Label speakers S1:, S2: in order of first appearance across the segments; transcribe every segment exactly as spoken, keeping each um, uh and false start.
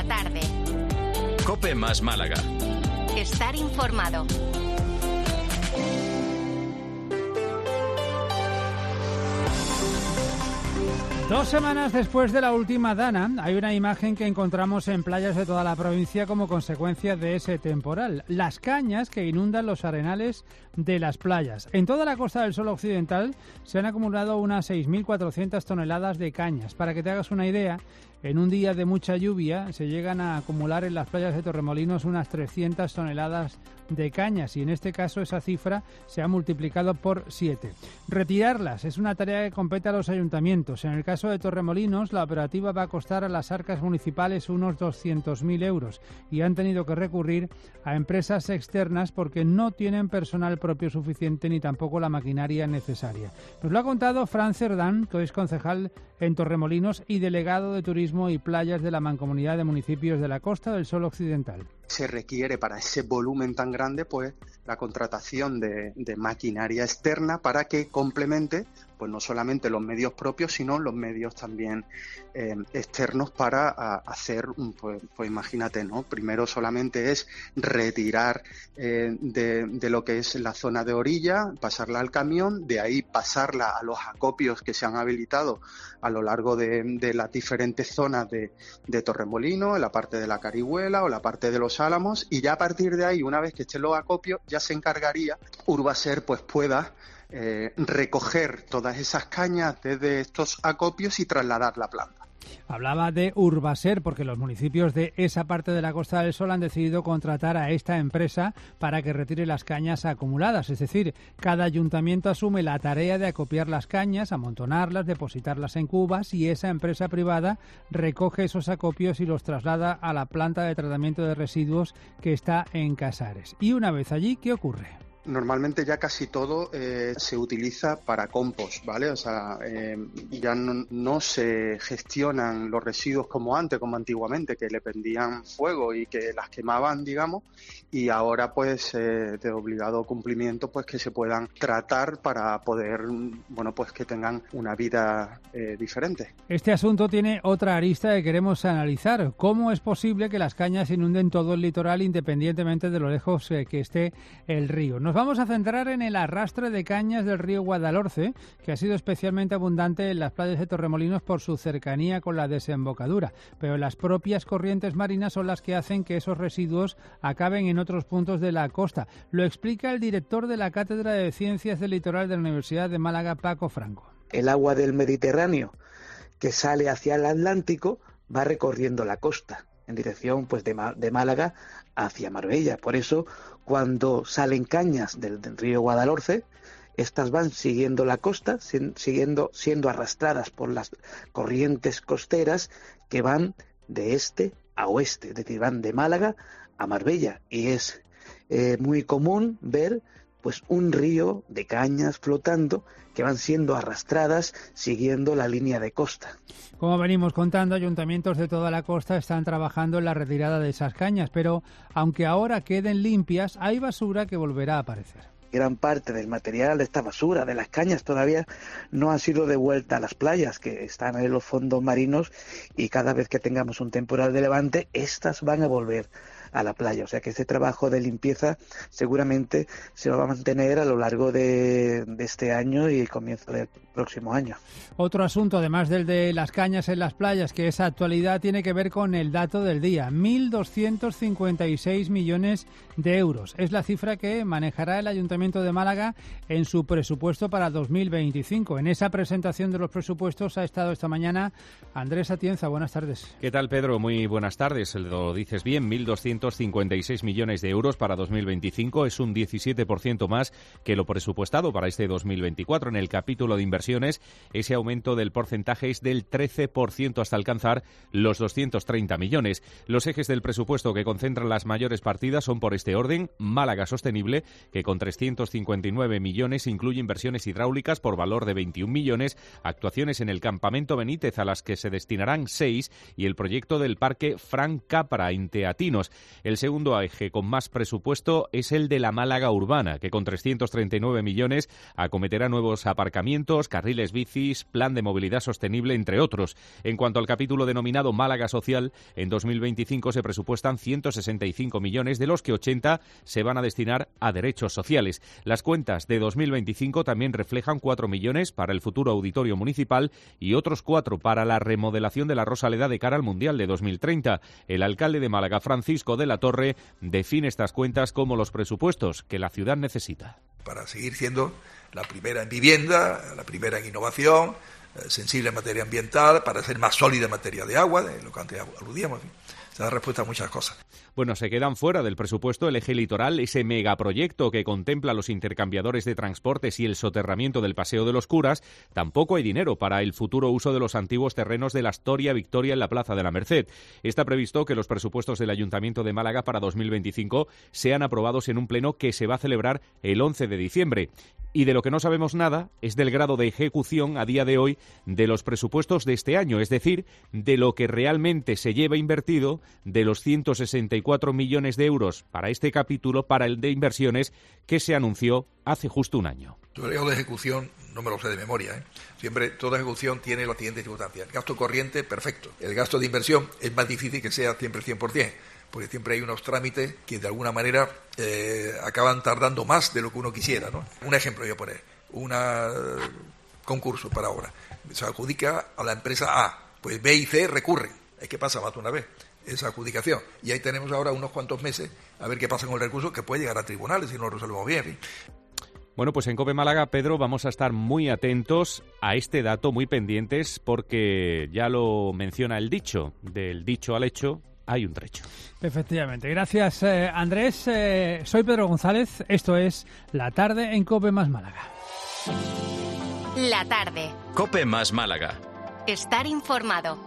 S1: tarde.
S2: COPE más Málaga.
S1: Estar informado.
S3: Dos semanas después de la última dana, hay una imagen que encontramos en playas de toda la provincia como consecuencia de ese temporal. Las cañas que inundan los arenales de las playas. En toda la Costa del Sol occidental se han acumulado unas seis mil cuatrocientas toneladas de cañas. Para que te hagas una idea, en un día de mucha lluvia se llegan a acumular en las playas de Torremolinos unas trescientas toneladas de cañas y en este caso esa cifra se ha multiplicado por siete. Retirarlas es una tarea que compete a los ayuntamientos. En el caso de Torremolinos, la operativa va a costar a las arcas municipales unos doscientos mil euros y han tenido que recurrir a empresas externas porque no tienen personal propio suficiente ni tampoco la maquinaria necesaria. Nos lo ha contado Fran Cerdán, que es concejal en Torremolinos y delegado de Turismo y Playas de la Mancomunidad de Municipios de la Costa del Sol Occidental.
S4: Se requiere para ese volumen tan grande pues la contratación de, de maquinaria externa para que complemente pues no solamente los medios propios sino los medios también eh, externos para a, hacer pues, pues imagínate, ¿no? Primero solamente es retirar eh, de, de lo que es la zona de orilla, pasarla al camión, de ahí pasarla a los acopios que se han habilitado a lo largo de, de las diferentes zonas de, de Torremolinos, en la parte de la Carihuela o la parte de los Álamos, y ya a partir de ahí, una vez que estén los acopios, ya se encargaría Urbaser pues pueda eh, recoger todas esas cañas desde estos acopios y trasladar la planta.
S3: Hablaba de Urbaser porque los municipios de esa parte de la Costa del Sol han decidido contratar a esta empresa para que retire las cañas acumuladas. Es decir, cada ayuntamiento asume la tarea de acopiar las cañas, amontonarlas, depositarlas en cubas y esa empresa privada recoge esos acopios y los traslada a la planta de tratamiento de residuos que está en Casares. Y una vez allí, ¿qué ocurre?
S4: Normalmente ya casi todo eh, se utiliza para compost, ¿vale? O sea, eh, ya no, no se gestionan los residuos como antes, como antiguamente, que le prendían fuego y que las quemaban, digamos, y ahora pues eh, de obligado cumplimiento pues que se puedan tratar para poder, bueno, pues que tengan una vida eh, diferente.
S3: Este asunto tiene otra arista que queremos analizar. ¿Cómo es posible que las cañas inunden todo el litoral independientemente de lo lejos eh, que esté el río? Nos vamos a centrar en el arrastre de cañas del río Guadalhorce, que ha sido especialmente abundante en las playas de Torremolinos por su cercanía con la desembocadura, pero las propias corrientes marinas son las que hacen que esos residuos acaben en otros puntos de la costa. Lo explica el director de la Cátedra de Ciencias del Litoral de la Universidad de Málaga, Paco Franco.
S5: El agua del Mediterráneo que sale hacia el Atlántico va recorriendo la costa en dirección pues de, de Málaga hacia Marbella. Por eso, cuando salen cañas del, del río Guadalhorce, estas van siguiendo la costa, siguiendo, siendo arrastradas por las corrientes costeras que van de este a oeste, es decir, van de Málaga a Marbella. Y es eh, muy común ver pues un río de cañas flotando que van siendo arrastradas siguiendo la línea de costa.
S3: Como venimos contando, ayuntamientos de toda la costa están trabajando en la retirada de esas cañas, pero aunque ahora queden limpias, hay basura que volverá a aparecer.
S5: Gran parte del material de esta basura, de las cañas, todavía no ha sido devuelta a las playas que están en los fondos marinos y cada vez que tengamos un temporal de levante, estas van a volver a la playa. O sea que este trabajo de limpieza seguramente se va a mantener a lo largo de, de este año y el comienzo del próximo año.
S3: Otro asunto, además del de las cañas en las playas, que esa actualidad tiene que ver con el dato del día. mil doscientos cincuenta y seis millones de euros. Es la cifra que manejará el Ayuntamiento de Málaga en su presupuesto para dos mil veinticinco. En esa presentación de los presupuestos ha estado esta mañana Andrés Atienza. Buenas tardes.
S6: ¿Qué tal, Pedro? Muy buenas tardes. Lo dices bien, mil doscientos cincuenta y seis millones de euros para dos mil veinticinco. Es un diecisiete por ciento más que lo presupuestado para este dos mil veinticuatro. En el capítulo de inversiones, ese aumento del porcentaje es del trece por ciento hasta alcanzar los doscientos treinta millones. Los ejes del presupuesto que concentran las mayores partidas son por este orden: Málaga Sostenible, que con trescientos cincuenta y nueve millones incluye inversiones hidráulicas por valor de veintiún millones, actuaciones en el Campamento Benítez a las que se destinarán seis y el proyecto del Parque Fran Capra en Teatinos. El segundo eje con más presupuesto es el de la Málaga urbana, que con trescientos treinta y nueve millones acometerá nuevos aparcamientos, carriles bicis, plan de movilidad sostenible, entre otros. En cuanto al capítulo denominado Málaga Social, en dos mil veinticinco se presupuestan ciento sesenta y cinco millones, de los que ochenta se van a destinar a derechos sociales. Las cuentas de dos mil veinticinco también reflejan cuatro millones para el futuro auditorio municipal y otros cuatro para la remodelación de la Rosaleda de cara al Mundial de dos mil treinta. El alcalde de Málaga, Francisco de la Torre, define estas cuentas como los presupuestos que la ciudad necesita.
S7: Para seguir siendo la primera en vivienda, la primera en innovación, sensible en materia ambiental, para ser más sólida en materia de agua, de lo que antes aludíamos. Se da respuesta a muchas cosas.
S6: Bueno, se quedan fuera del presupuesto el eje litoral, ese megaproyecto que contempla los intercambiadores de transportes y el soterramiento del Paseo de los Curas. Tampoco hay dinero para el futuro uso de los antiguos terrenos de la Astoria Victoria en la Plaza de la Merced. Está previsto que los presupuestos del Ayuntamiento de Málaga para dos mil veinticinco sean aprobados en un pleno que se va a celebrar el once de diciembre. Y de lo que no sabemos nada es del grado de ejecución a día de hoy de los presupuestos de este año, es decir, de lo que realmente se lleva invertido de los ciento sesenta y cuatro millones de euros para este capítulo, para el de inversiones, que se anunció hace justo un año.
S7: El grado de ejecución no me lo sé de memoria, ¿eh? Siempre toda ejecución tiene la siguiente circunstancia. El gasto corriente, perfecto. El gasto de inversión es más difícil que sea siempre el cien por ciento. Porque siempre hay unos trámites que de alguna manera eh, acaban tardando más de lo que uno quisiera, ¿no? Un ejemplo voy a poner, un concurso para obra, se adjudica a la empresa A, pues B y C recurren, es que pasa más de una vez esa adjudicación, y ahí tenemos ahora unos cuantos meses a ver qué pasa con el recurso, que puede llegar a tribunales si no lo resolvemos bien, ¿sí?
S6: Bueno, pues en COPE Málaga, Pedro, vamos a estar muy atentos a este dato, muy pendientes, porque ya lo menciona el dicho, del dicho al hecho hay un trecho.
S3: Efectivamente. Gracias, eh, Andrés. Eh, soy Pedro González. Esto es La Tarde en COPE más Málaga.
S1: La Tarde.
S2: COPE más Málaga.
S1: Estar informado.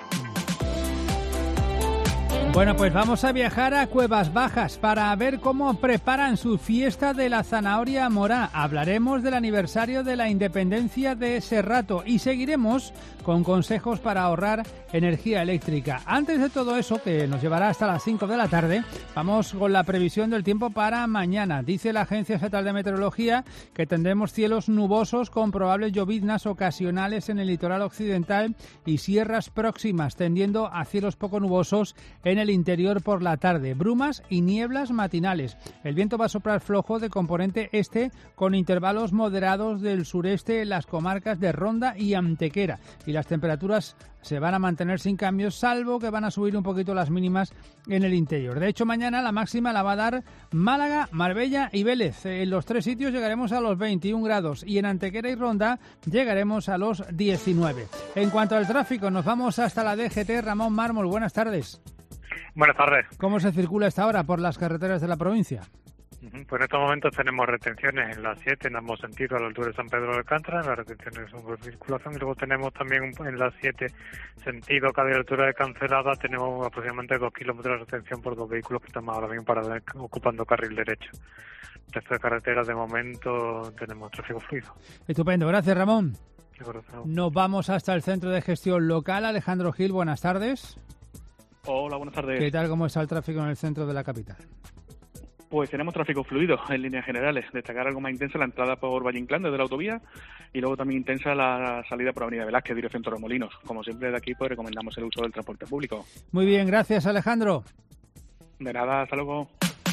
S3: Bueno, pues vamos a viajar a Cuevas Bajas para ver cómo preparan su fiesta de la zanahoria morá. Hablaremos del aniversario de la independencia de Serrato y seguiremos con consejos para ahorrar energía eléctrica. Antes de todo eso, que nos llevará hasta las cinco de la tarde, vamos con la previsión del tiempo para mañana. Dice la Agencia Estatal de Meteorología que tendremos cielos nubosos con probables lloviznas ocasionales en el litoral occidental y sierras próximas, tendiendo a cielos poco nubosos en el interior por la tarde, brumas y nieblas matinales. El viento va a soplar flojo de componente este con intervalos moderados del sureste en las comarcas de Ronda y Antequera, y las temperaturas se van a mantener sin cambios, salvo que van a subir un poquito las mínimas en el interior. De hecho, mañana la máxima la va a dar Málaga, Marbella y Vélez. En los tres sitios llegaremos a los veintiún grados y en Antequera y Ronda llegaremos a los diecinueve. En cuanto al tráfico, nos vamos hasta la D G T. Ramón Mármol, buenas tardes.
S8: Buenas tardes.
S3: ¿Cómo se circula esta hora por las carreteras de la provincia?
S8: Pues en estos momentos tenemos retenciones en la siete en ambos sentidos a la altura de San Pedro de Alcántara, las retenciones son por circulación, y luego tenemos también en la siete sentido cada altura de Cancelada, tenemos aproximadamente dos kilómetros de retención por dos vehículos que están ahora mismo para, ocupando carril derecho. El resto de carreteras de momento tenemos tráfico fluido.
S3: Estupendo, gracias Ramón. Nos vamos hasta el Centro de Gestión Local. Alejandro Gil, buenas tardes.
S9: Hola, buenas tardes.
S3: ¿Qué tal, cómo está el tráfico en el centro de la capital?
S9: Pues tenemos tráfico fluido en líneas generales. Destacar algo más intensa la entrada por Valle Inclán desde la autovía y luego también intensa la salida por Avenida Velázquez, dirección Torremolinos. Como siempre de aquí pues recomendamos el uso del transporte público.
S3: Muy bien, gracias Alejandro.
S9: De nada, hasta luego.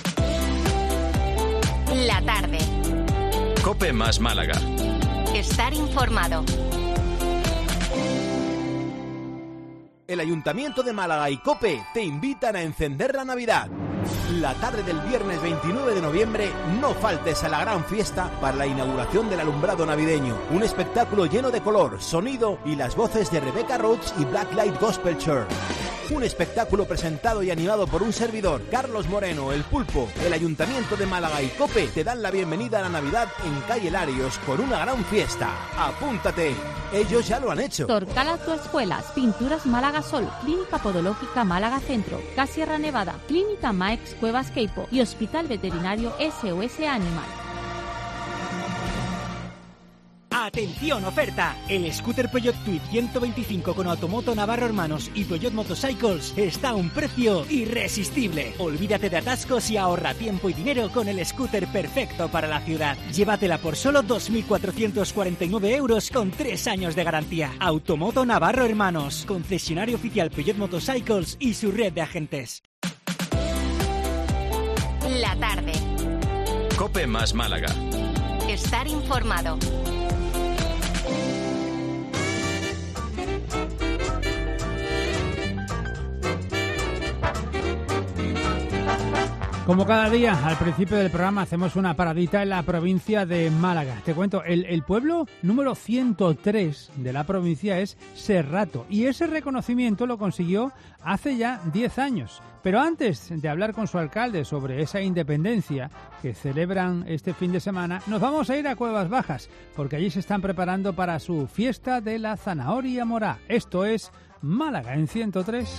S1: La tarde.
S2: COPE más Málaga.
S1: Estar informado.
S10: El Ayuntamiento de Málaga y COPE te invitan a encender la Navidad. La tarde del viernes veintinueve de noviembre no faltes a la gran fiesta para la inauguración del alumbrado navideño. Un espectáculo lleno de color, sonido y las voces de Rebecca Rhodes y Blacklight Gospel Church. Un espectáculo presentado y animado por un servidor, Carlos Moreno, El Pulpo. El Ayuntamiento de Málaga y COPE te dan la bienvenida a la Navidad en Calle Larios con una gran fiesta. ¡Apúntate! Ellos ya lo han hecho.
S11: Torcal Escuelas, Pinturas Málaga Sol, Clínica Podológica Málaga Centro, Casierra Nevada, Clínica Maex Cuevas Queipo y Hospital Veterinario S O S Animal.
S12: ¡Atención, oferta! El scooter Peugeot Tweed ciento veinticinco con Automoto Navarro Hermanos y Peugeot Motorcycles está a un precio irresistible. Olvídate de atascos y ahorra tiempo y dinero con el scooter perfecto para la ciudad. Llévatela por solo dos mil cuatrocientos cuarenta y nueve euros con tres años de garantía. Automoto Navarro Hermanos, concesionario oficial Peugeot Motorcycles y su red de agentes.
S1: La tarde.
S2: COPE más Málaga.
S1: Estar informado.
S3: Como cada día, al principio del programa hacemos una paradita en la provincia de Málaga. Te cuento, el, el pueblo número ciento tres de la provincia es Serrato y ese reconocimiento lo consiguió hace ya diez años. Pero antes de hablar con su alcalde sobre esa independencia que celebran este fin de semana, nos vamos a ir a Cuevas Bajas, porque allí se están preparando para su fiesta de la zanahoria morá. Esto es Málaga en ciento tres.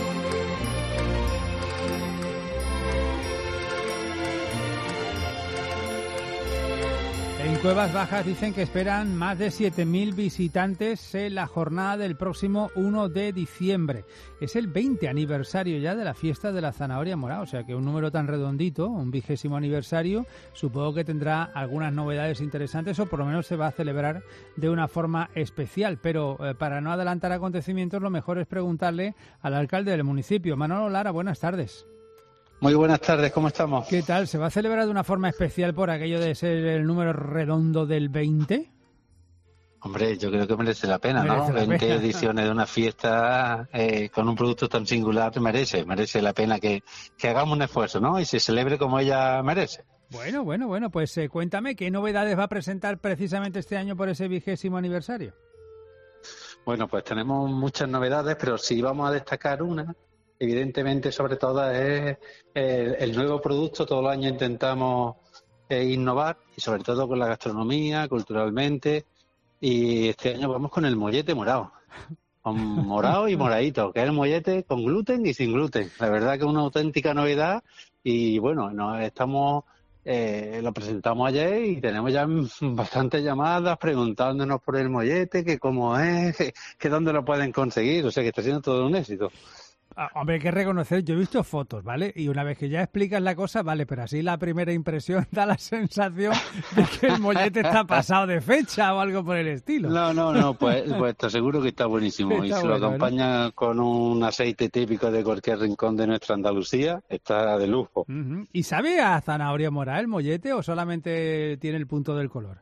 S3: En Cuevas Bajas dicen que esperan más de siete mil visitantes en la jornada del próximo uno de diciembre. Es el veinte aniversario ya de la fiesta de la zanahoria morá, o sea que un número tan redondito, un vigésimo aniversario, supongo que tendrá algunas novedades interesantes o por lo menos se va a celebrar de una forma especial. Pero eh, para no adelantar acontecimientos, lo mejor es preguntarle al alcalde del municipio. Manolo Lara, buenas tardes.
S13: Muy buenas tardes, ¿cómo estamos?
S3: ¿Qué tal? ¿Se va a celebrar de una forma especial por aquello de ser el número redondo del veinte?
S13: Hombre, yo creo que merece la pena, merece ¿no? La veinte pena. Ediciones de una fiesta eh, con un producto tan singular merece, merece la pena que, que hagamos un esfuerzo, ¿no? Y se celebre como ella merece.
S3: Bueno, bueno, bueno, pues eh, cuéntame, ¿qué novedades va a presentar precisamente este año por ese vigésimo aniversario?
S13: Bueno, pues tenemos muchas novedades, pero si vamos a destacar una, evidentemente, sobre todo, es el, el nuevo producto. Todos los años intentamos eh, innovar, y sobre todo con la gastronomía, culturalmente. Y este año vamos con el mollete morado. Con morado y moradito, que es el mollete con gluten y sin gluten. La verdad que es una auténtica novedad. Y bueno, nos estamos eh, lo presentamos ayer y tenemos ya bastantes llamadas preguntándonos por el mollete, que cómo es, que, que dónde lo pueden conseguir. O sea que está siendo todo un éxito.
S3: Ah, hombre, hay que reconocer, yo he visto fotos, ¿vale? Y una vez que ya explicas la cosa, vale, pero así la primera impresión da la sensación de que el mollete está pasado de fecha o algo por el estilo.
S13: No, no, no, pues, pues te aseguro que está buenísimo. Está y si bueno, lo acompaña, ¿no?, con un aceite típico de cualquier rincón de nuestra Andalucía, está de lujo.
S3: Uh-huh. ¿Y sabe a zanahoria morada el mollete o solamente tiene el punto del color?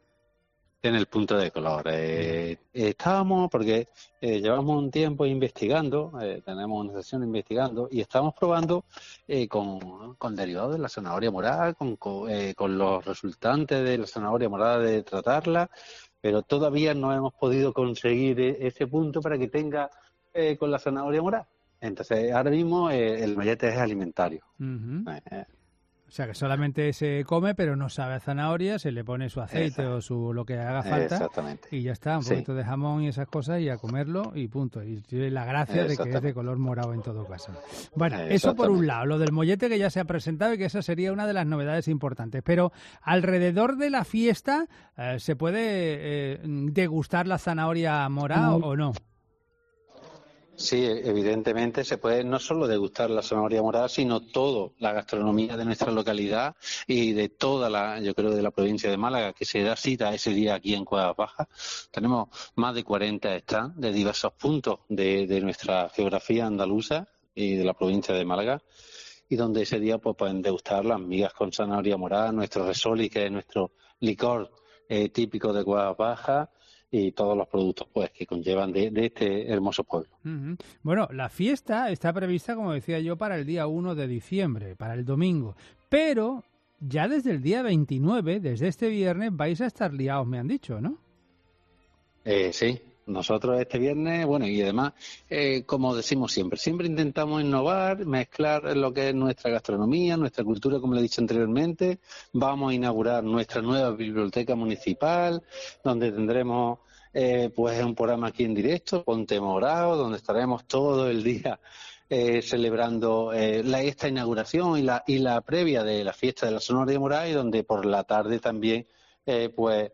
S13: En el punto de color. Eh, estábamos, porque eh, llevamos un tiempo investigando, eh, tenemos una sesión investigando, y estamos probando eh, con, con derivados de la zanahoria morada, con, con, eh, con los resultantes de la zanahoria morada de tratarla, pero todavía no hemos podido conseguir ese punto para que tenga eh, con la zanahoria morada. Entonces, ahora mismo eh, el mollete es alimentario. Uh-huh. Eh,
S3: O sea, que solamente se come, pero no sabe a zanahoria, se le pone su aceite Exacto. o su lo que haga falta.
S13: Exactamente.
S3: Y ya está, un sí. poquito de jamón y esas cosas y a comerlo y punto. Y tiene la gracia de que es de color morado en todo caso. Bueno, eso por un lado, lo del mollete que ya se ha presentado y que esa sería una de las novedades importantes. Pero alrededor de la fiesta, eh, ¿se puede eh, degustar la zanahoria morada no. o no?
S13: Sí, evidentemente se puede no solo degustar la zanahoria morada, sino toda la gastronomía de nuestra localidad y de toda la, yo creo, de la provincia de Málaga, que se da cita ese día aquí en Cuevas Bajas. Tenemos más de cuarenta stands de diversos puntos de, de nuestra geografía andaluza y de la provincia de Málaga, y donde ese día pues pueden degustar las migas con zanahoria morada, nuestro resoli, que es nuestro licor eh, típico de Cuevas Bajas, y todos los productos pues que conllevan de, de este hermoso pueblo.
S3: Uh-huh. Bueno, la fiesta está prevista, como decía yo, para el día uno de diciembre, para el domingo, pero ya desde el día veintinueve, desde este viernes, vais a estar liados, me han dicho, ¿no?
S13: Eh, sí, nosotros este viernes, bueno, y además, eh, como decimos siempre, siempre intentamos innovar, mezclar lo que es nuestra gastronomía, nuestra cultura, como le he dicho anteriormente. Vamos a inaugurar nuestra nueva biblioteca municipal, donde tendremos eh, pues un programa aquí en directo, Ponte Morado, donde estaremos todo el día eh, celebrando eh, la, esta inauguración y la, y la previa de la fiesta de la zanahoria morada, y donde por la tarde también, eh, pues,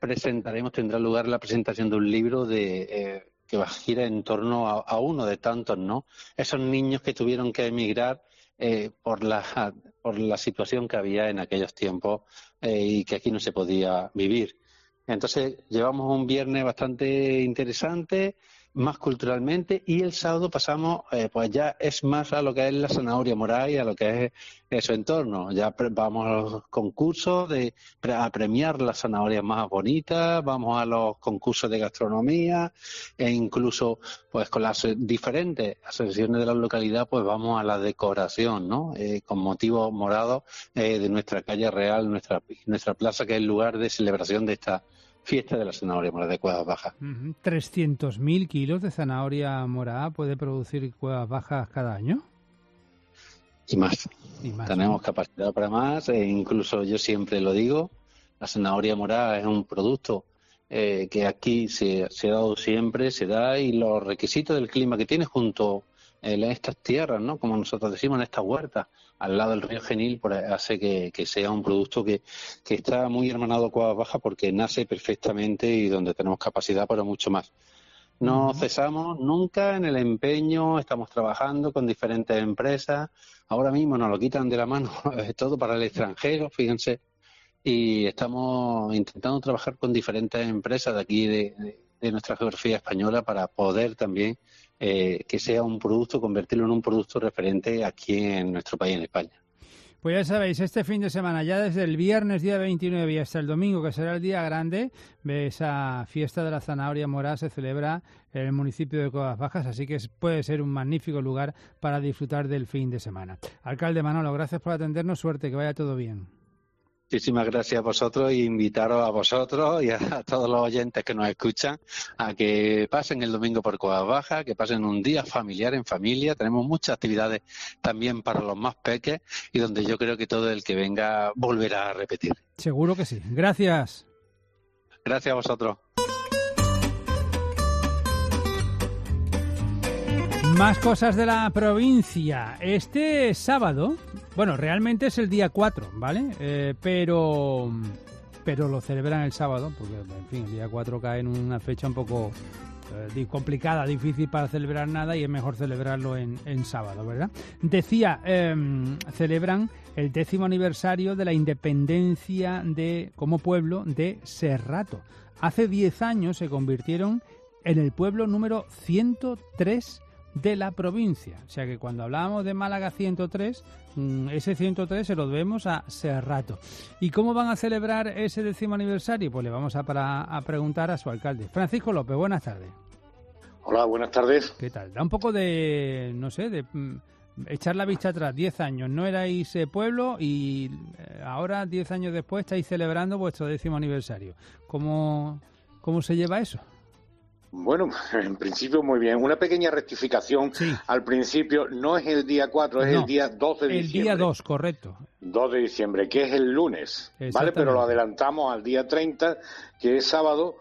S13: presentaremos, tendrá lugar la presentación de un libro de eh, que va a girar en torno a, a uno de tantos, ¿no? Esos niños que tuvieron que emigrar eh, por la por la situación que había en aquellos tiempos eh, y que aquí no se podía vivir. Entonces llevamos un viernes bastante interesante, más culturalmente, y el sábado pasamos, eh, pues ya es más a lo que es la zanahoria morada y a lo que es eh, su entorno. Ya pre- vamos a los concursos de pre- a premiar las zanahorias más bonitas, vamos a los concursos de gastronomía e incluso pues con las eh, diferentes asociaciones de la localidad pues vamos a la decoración, ¿no? Eh, con motivos morados eh, de nuestra calle real, nuestra nuestra plaza, que es el lugar de celebración de esta fiesta de la zanahoria morada de Cuevas Bajas.
S3: Uh-huh. trescientos mil kilos de zanahoria morada puede producir Cuevas Bajas cada año.
S13: Y más.
S3: Y más,
S13: Tenemos
S3: ¿no?
S13: capacidad para más, e incluso yo siempre lo digo, la zanahoria morada es un producto eh, que aquí se, se ha dado siempre, se da, y los requisitos del clima que tiene junto eh, en estas tierras, ¿no? Como nosotros decimos, en estas huertas, al lado del río Genil, pues hace que, que sea un producto que, que está muy hermanado a Cuevas Bajas porque nace perfectamente y donde tenemos capacidad para mucho más. No uh-huh. cesamos nunca en el empeño, estamos trabajando con diferentes empresas. Ahora mismo nos lo quitan de la mano todo para el extranjero, fíjense, y estamos intentando trabajar con diferentes empresas de aquí de, de, de nuestra geografía española para poder también eh, que sea un producto, convertirlo en un producto referente aquí en nuestro país, en España.
S3: Pues ya sabéis, este fin de semana, ya desde el viernes día veintinueve y hasta el domingo, que será el día grande, esa fiesta de la zanahoria morada se celebra en el municipio de Cuevas Bajas, así que puede ser un magnífico lugar para disfrutar del fin de semana. Alcalde Manolo, gracias por atendernos, suerte, que vaya todo bien.
S13: Muchísimas gracias a vosotros y invitaros a vosotros y a todos los oyentes que nos escuchan a que pasen el domingo por Cuevas Bajas, que pasen un día familiar en familia. Tenemos muchas actividades también para los más peques y donde yo creo que todo el que venga volverá a repetir.
S3: Seguro que sí. Gracias.
S13: Gracias a vosotros.
S3: Más cosas de la provincia. Este sábado, bueno, realmente es el día cuatro, ¿vale? Eh, pero pero lo celebran el sábado, porque, en fin, el día cuatro cae en una fecha un poco eh, complicada, difícil para celebrar nada, y es mejor celebrarlo en, en sábado, ¿verdad? Decía, eh, celebran el décimo aniversario de la independencia de como pueblo de Serrato. Hace diez años se convirtieron en el pueblo número ciento tres de la provincia. O sea que cuando hablábamos de Málaga ciento tres, ese ciento tres se lo debemos a Serrato. ¿Y cómo van a celebrar ese décimo aniversario? Pues le vamos a, para, a preguntar a su alcalde. Francisco López, buenas tardes.
S14: Hola, buenas tardes.
S3: ¿Qué tal? Da un poco de, no sé, de mm, echar la vista atrás. Diez años, no erais eh, pueblo y eh, ahora, diez años después, estáis celebrando vuestro décimo aniversario. ¿Cómo, cómo se lleva eso?
S14: Bueno, en principio muy bien. Una pequeña rectificación.
S3: Sí.
S14: Al principio no es el día cuatro, es
S3: no,
S14: el día dos de diciembre.
S3: El día dos, correcto.
S14: dos de diciembre, que es el lunes, ¿vale? Pero lo adelantamos al día treinta, que es sábado,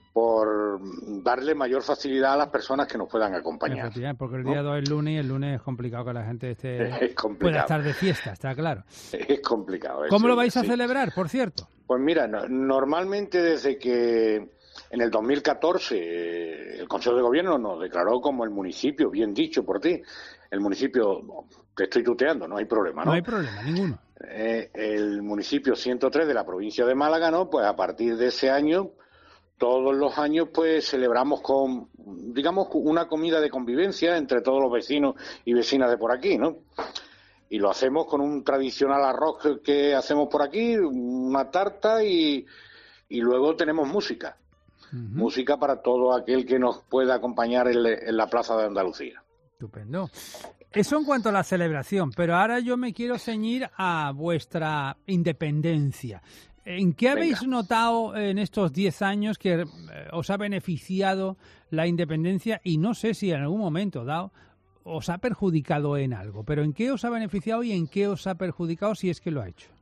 S14: por darle mayor facilidad a las personas que nos puedan acompañar.
S3: Porque el día ¿no? dos es lunes y el lunes es complicado que la gente esté
S14: es complicado.
S3: pueda estar de fiesta, está claro.
S14: Es complicado.
S3: ¿Cómo
S14: eso,
S3: lo vais a
S14: sí.
S3: celebrar, por cierto?
S14: Pues mira, no, normalmente desde que en el dos mil catorce eh, el Consejo de Gobierno nos declaró como el municipio, bien dicho por ti, el municipio, te estoy tuteando, no hay problema, ¿no?
S3: No hay problema, ninguno.
S14: Eh, el municipio ciento tres de la provincia de Málaga, ¿no? Pues a partir de ese año, todos los años, pues celebramos con, digamos, una comida de convivencia entre todos los vecinos y vecinas de por aquí, ¿no? Y lo hacemos con un tradicional arroz que hacemos por aquí, una tarta y, y luego tenemos música. Uh-huh. Música para todo aquel que nos pueda acompañar en, en la Plaza de Andalucía.
S3: Estupendo. Eso en cuanto a la celebración, pero ahora yo me quiero ceñir a vuestra independencia. ¿En qué habéis Venga. notado en estos diez años que os ha beneficiado la independencia? Y no sé si en algún momento dado os ha perjudicado en algo, pero ¿en qué os ha beneficiado y en qué os ha perjudicado si es que lo ha hecho?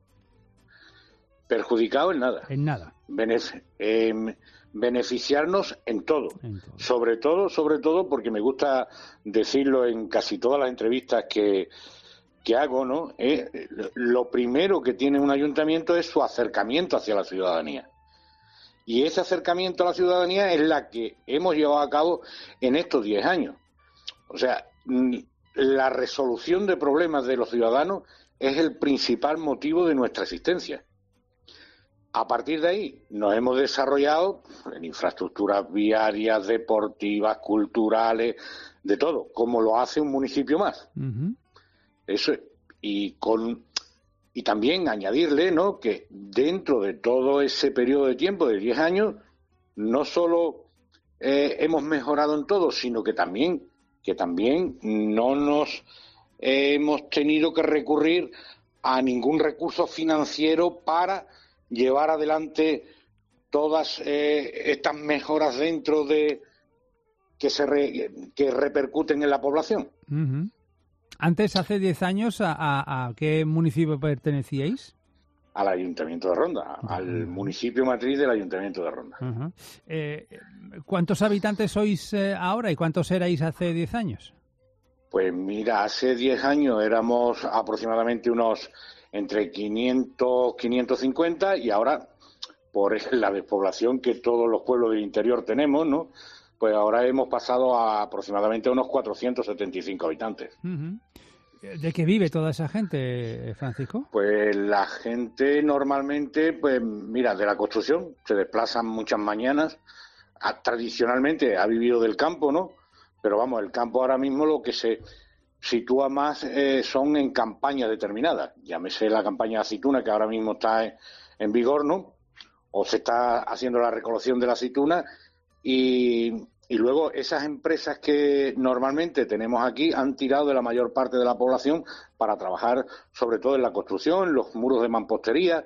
S14: Perjudicado en nada.
S3: En nada.
S14: Benef- eh, beneficiarnos en todo.
S3: en todo.
S14: Sobre todo, sobre todo, porque me gusta decirlo en casi todas las entrevistas que, que hago, ¿no? Eh, lo primero que tiene un ayuntamiento es su acercamiento hacia la ciudadanía. Y ese acercamiento a la ciudadanía es la que hemos llevado a cabo en estos diez años. O sea, la resolución de problemas de los ciudadanos es el principal motivo de nuestra existencia. A partir de ahí nos hemos desarrollado en infraestructuras viarias, deportivas, culturales, de todo, como lo hace un municipio más. Uh-huh. Eso y con y también añadirle, ¿no?, que dentro de todo ese periodo de tiempo de diez años no solo eh, hemos mejorado en todo, sino que también que también no nos eh, hemos tenido que recurrir a ningún recurso financiero para llevar adelante todas eh, estas mejoras dentro de que se re, que repercuten en la población.
S3: Uh-huh. Antes, hace diez años, ¿a, a, a qué municipio pertenecíais?
S14: Al Ayuntamiento de Ronda, uh-huh. al municipio matriz del Ayuntamiento de Ronda.
S3: Uh-huh. Eh, ¿Cuántos habitantes sois eh, ahora y cuántos erais hace diez años?
S14: Pues mira, hace diez años éramos aproximadamente unos entre quinientos, quinientos cincuenta y ahora, por la despoblación que todos los pueblos del interior tenemos, ¿no?, pues ahora hemos pasado a aproximadamente unos cuatrocientos setenta y cinco habitantes.
S3: Uh-huh. ¿De qué vive toda esa gente, Francisco?
S14: Pues la gente normalmente, pues mira, de la construcción, se desplazan muchas mañanas. Tradicionalmente ha vivido del campo, ¿no? Pero vamos, el campo ahora mismo lo que se sitúa más eh, son en campañas determinadas. Llámese la campaña de aceituna, que ahora mismo está en, en vigor, ¿no? O se está haciendo la recolección de la aceituna. Y, y luego esas empresas que normalmente tenemos aquí han tirado de la mayor parte de la población para trabajar sobre todo en la construcción, los muros de mampostería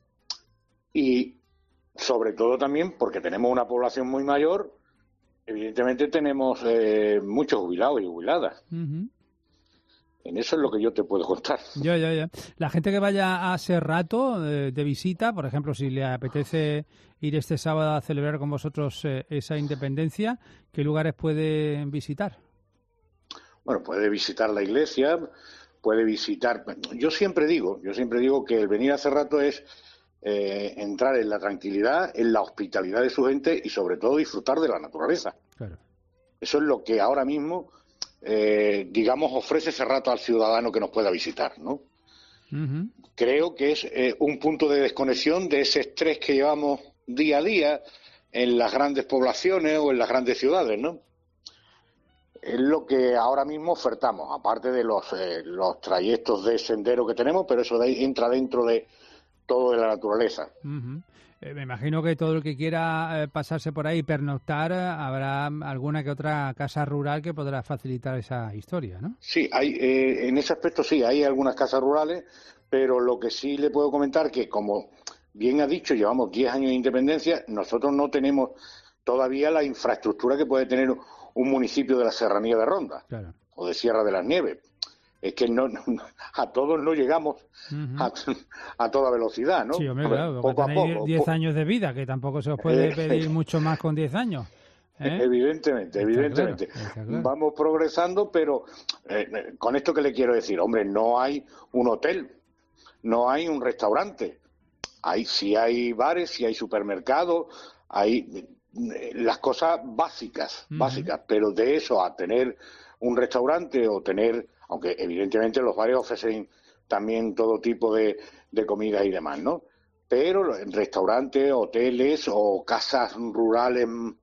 S14: y sobre todo también porque tenemos una población muy mayor, evidentemente tenemos eh, muchos jubilados y jubiladas. Uh-huh. En eso es lo que yo te puedo contar.
S3: Ya, ya, ya. La gente que vaya a Serrato eh, de visita, por ejemplo, si le apetece ir este sábado a celebrar con vosotros eh, esa independencia, ¿qué lugares puede visitar?
S14: Bueno, puede visitar la iglesia, puede visitar... Yo siempre digo, yo siempre digo que el venir a Serrato es eh, entrar en la tranquilidad, en la hospitalidad de su gente y sobre todo disfrutar de la naturaleza. Claro. Eso es lo que ahora mismo... Eh, digamos, ofrece Serrato al ciudadano que nos pueda visitar, ¿no? Uh-huh. Creo que es eh, un punto de desconexión de ese estrés que llevamos día a día en las grandes poblaciones o en las grandes ciudades, ¿no? Es lo que ahora mismo ofertamos, aparte de los, eh, los trayectos de sendero que tenemos, pero eso de ahí entra dentro de todo de la naturaleza.
S3: Uh-huh. Eh, me imagino que todo el que quiera eh, pasarse por ahí y pernoctar, eh, habrá alguna que otra casa rural que podrá facilitar esa historia, ¿no?
S14: Sí, hay, eh, en ese aspecto sí, hay algunas casas rurales, pero lo que sí le puedo comentar que, como bien ha dicho, llevamos diez años de independencia, nosotros no tenemos todavía la infraestructura que puede tener un municipio de la Serranía de Ronda, claro, o de Sierra de las Nieves. Es que no, no a todos no llegamos uh-huh. a, a toda velocidad, ¿no?
S3: Sí, hombre,
S14: ver,
S3: claro,
S14: poco a poco.
S3: diez años de vida, que tampoco se os puede eh, pedir mucho más con diez años. ¿eh?
S14: Evidentemente, evidentemente.
S3: Está claro, está claro.
S14: Vamos progresando, pero eh, con esto que le quiero decir, hombre, no hay un hotel, no hay un restaurante. Hay, sí hay bares, sí hay supermercados, hay eh, las cosas básicas, uh-huh. básicas, pero de eso a tener un restaurante o tener... aunque evidentemente los bares ofrecen también todo tipo de, de comidas y demás, ¿no? Pero en restaurantes, hoteles o casas rurales en,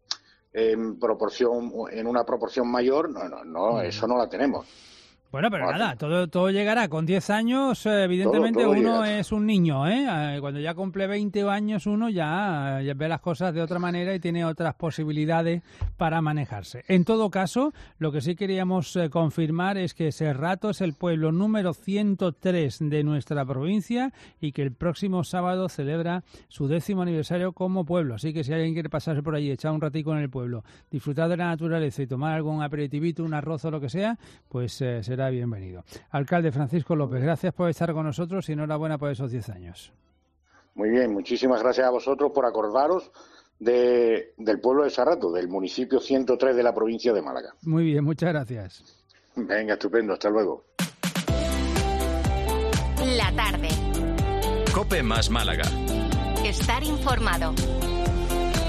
S14: en proporción, en una proporción mayor, no, no, no, eso no la tenemos.
S3: Bueno, pero no, nada, todo todo llegará. Con diez años, evidentemente, todo, todo uno llega. Es un niño, ¿eh? Cuando ya cumple veinte años, uno ya, ya ve las cosas de otra manera y tiene otras posibilidades para manejarse. En todo caso, lo que sí queríamos eh, confirmar es que Serrato es el pueblo número ciento tres de nuestra provincia y que el próximo sábado celebra su décimo aniversario como pueblo. Así que si alguien quiere pasarse por allí, echar un ratico en el pueblo, disfrutar de la naturaleza y tomar algún aperitivito, un arroz o lo que sea, pues eh, será bienvenido. Alcalde Francisco López, gracias por estar con nosotros y enhorabuena por esos diez años.
S14: Muy bien, muchísimas gracias a vosotros por acordaros de, del pueblo de Serrato, del municipio ciento tres de la provincia de Málaga.
S3: Muy bien, muchas gracias.
S14: Venga, estupendo, hasta luego.
S1: La tarde.
S2: COPE más Málaga.
S1: Estar informado.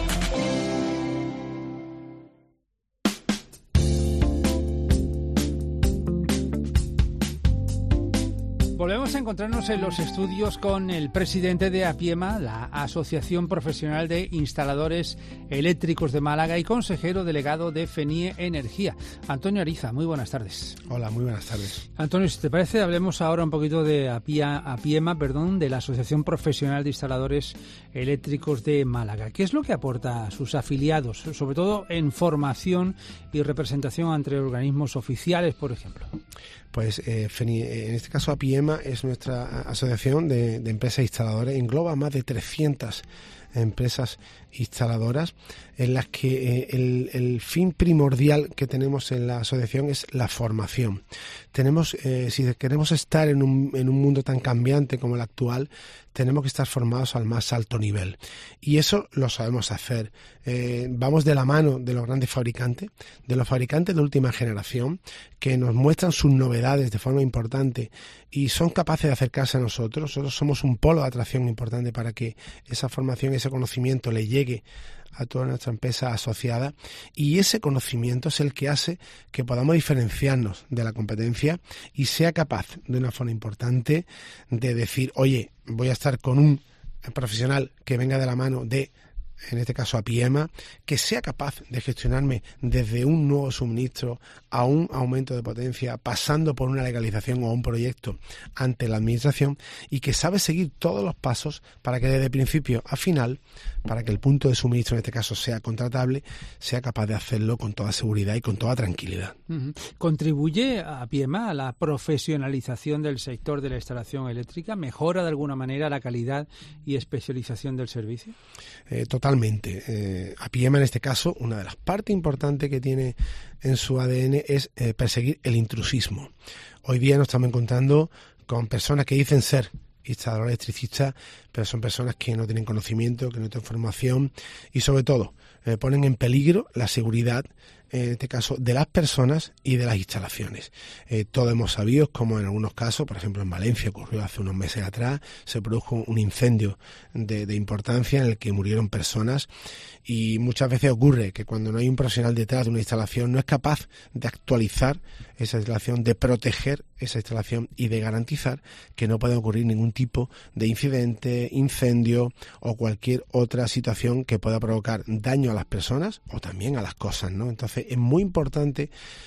S3: Volvemos a encontrarnos en los estudios con el presidente de APIEMA, la Asociación Profesional de Instaladores Eléctricos de Málaga, y consejero delegado de FENIE Energía, Antonio Ariza. Muy buenas tardes.
S15: Hola, muy buenas tardes.
S3: Antonio, si te parece, hablemos ahora un poquito de APIA, APIEMA, perdón, de la Asociación Profesional de Instaladores Eléctricos de Málaga. ¿Qué es lo que aporta a sus afiliados, sobre todo en formación y representación ante organismos oficiales, por ejemplo?
S15: Pues eh, FENIE, en este caso APIEMA es nuestra asociación de, de empresas instaladoras, engloba más de trescientas empresas instaladoras, en las que eh, el, el fin primordial que tenemos en la asociación es la formación. Tenemos, eh, si queremos estar en un, en un mundo tan cambiante como el actual, tenemos que estar formados al más alto nivel. Y eso lo sabemos hacer. Eh, vamos de la mano de los grandes fabricantes, de los fabricantes de última generación, que nos muestran sus novedades de forma importante y son capaces de acercarse a nosotros. Nosotros somos un polo de atracción importante para que esa formación, ese conocimiento le llegue a toda nuestra empresa asociada, y ese conocimiento es el que hace que podamos diferenciarnos de la competencia y sea capaz de una forma importante de decir, oye, voy a estar con un profesional que venga de la mano de, en este caso APIEMA, que sea capaz de gestionarme desde un nuevo suministro a un aumento de potencia, pasando por una legalización o un proyecto ante la administración, y que sabe seguir todos los pasos para que desde principio a final, para que el punto de suministro en este caso sea contratable, sea capaz de hacerlo con toda seguridad y con toda tranquilidad. Uh-huh.
S3: ¿Contribuye APIEMA a la profesionalización del sector de la instalación eléctrica? ¿Mejora de alguna manera la calidad y especialización del servicio?
S15: Eh, totalmente. Eh, APIEMA en este caso, una de las partes importantes que tiene en su A D N es eh, perseguir el intrusismo. Hoy día nos estamos encontrando con personas que dicen ser instaladores electricistas, pero son personas que no tienen conocimiento, que no tienen formación y sobre todo eh, ponen en peligro la seguridad, en este caso, de las personas y de las instalaciones. Eh, todos hemos sabido como en algunos casos, por ejemplo en Valencia ocurrió hace unos meses atrás, se produjo un incendio de, de importancia en el que murieron personas, y muchas veces ocurre que cuando no hay un profesional detrás de una instalación no es capaz de actualizar esa instalación, de proteger esa instalación y de garantizar que no puede ocurrir ningún tipo de incidente, incendio o cualquier otra situación que pueda provocar daño a las personas o también a las cosas, ¿no? Entonces es muy importante